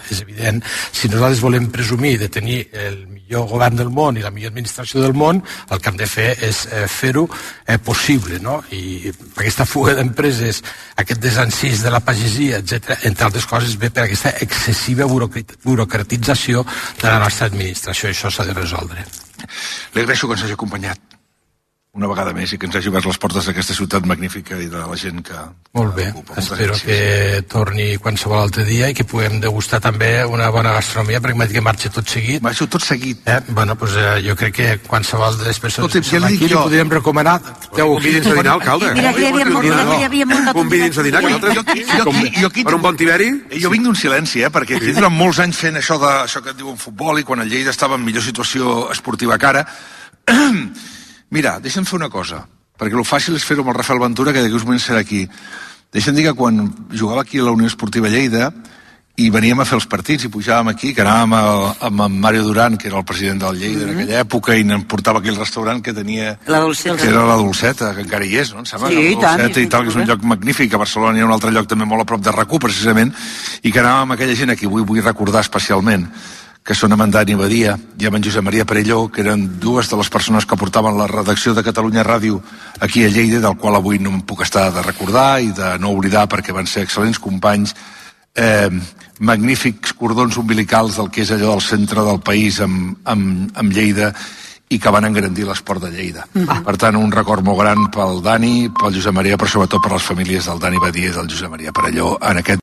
és evident, si nosaltres volem presumir de tenir el millor govern del món i la millor administració del món, el que hem de fer és eh, fer-ho eh, possible, no? I aquesta fuga d'empreses, aquest desencís de la pagesia, etcètera, entre altres coses ve per aquesta excessiva burocratització de la nostra administració. Això s'ha de resoldre. Li agraeixo que ens hagi acompanyat una vegada més i que ens hagi obert les portes d'aquesta ciutat magnífica i de la gent que... Molt bé, espero que torni qualsevol altre dia i que puguem degustar també una bona gastronomia, perquè m'ha dit que marxa tot seguit. Marxo tot seguit. Eh? Bueno, doncs eh, jo crec que qualsevol de les persones que estan aquí li podríem recomanar... Convidi'ns a dinar, alcalde. Mira, que hi havia molt, no. hi havia molt... Convidi'ns a dinar, que nosaltres... Per un bon tiberi? Jo vinc d'un silenci, eh, perquè aquí durant molts anys fent això, de, això que et diuen futbol i quan el Lleida estava en millor situació esportiva que ara... Mira, deixa'm fer una cosa, perquè el fàcil és fer-ho amb el Rafael Ventura, que d'aquí uns moments serà aquí. Deixa'm dir que quan jugava aquí a la Unió Esportiva Lleida i veníem a fer els partits i pujàvem aquí, que anàvem a, amb en Mario Duran, que era el president del Lleida mm-hmm. en aquella època, i ens portava aquell restaurant que tenia... La Dolceta. Que era la Dolceta, que encara hi és, no? Em sembla, sí, la Dolceta tant, i tal, que és un lloc magnífic. A Barcelona hi ha un altre lloc també molt a prop de RAC u, precisament, i que anàvem amb aquella gent a qui vull, vull recordar especialment, que són amb en Dani Badia i amb en Josep Maria Perelló, que eren dues de les persones que portaven la redacció de Catalunya Ràdio aquí a Lleida, del qual avui no em puc estar de recordar i de no oblidar, perquè van ser excel·lents companys, eh, magnífics cordons umbilicals del que és allò del centre del país amb, amb, amb Lleida, i que van engrandir l'esport de Lleida. Mm-hmm. Per tant, un record molt gran pel Dani, pel Josep Maria, però sobretot per les famílies del Dani Badia i del Josep Maria Perelló en aquest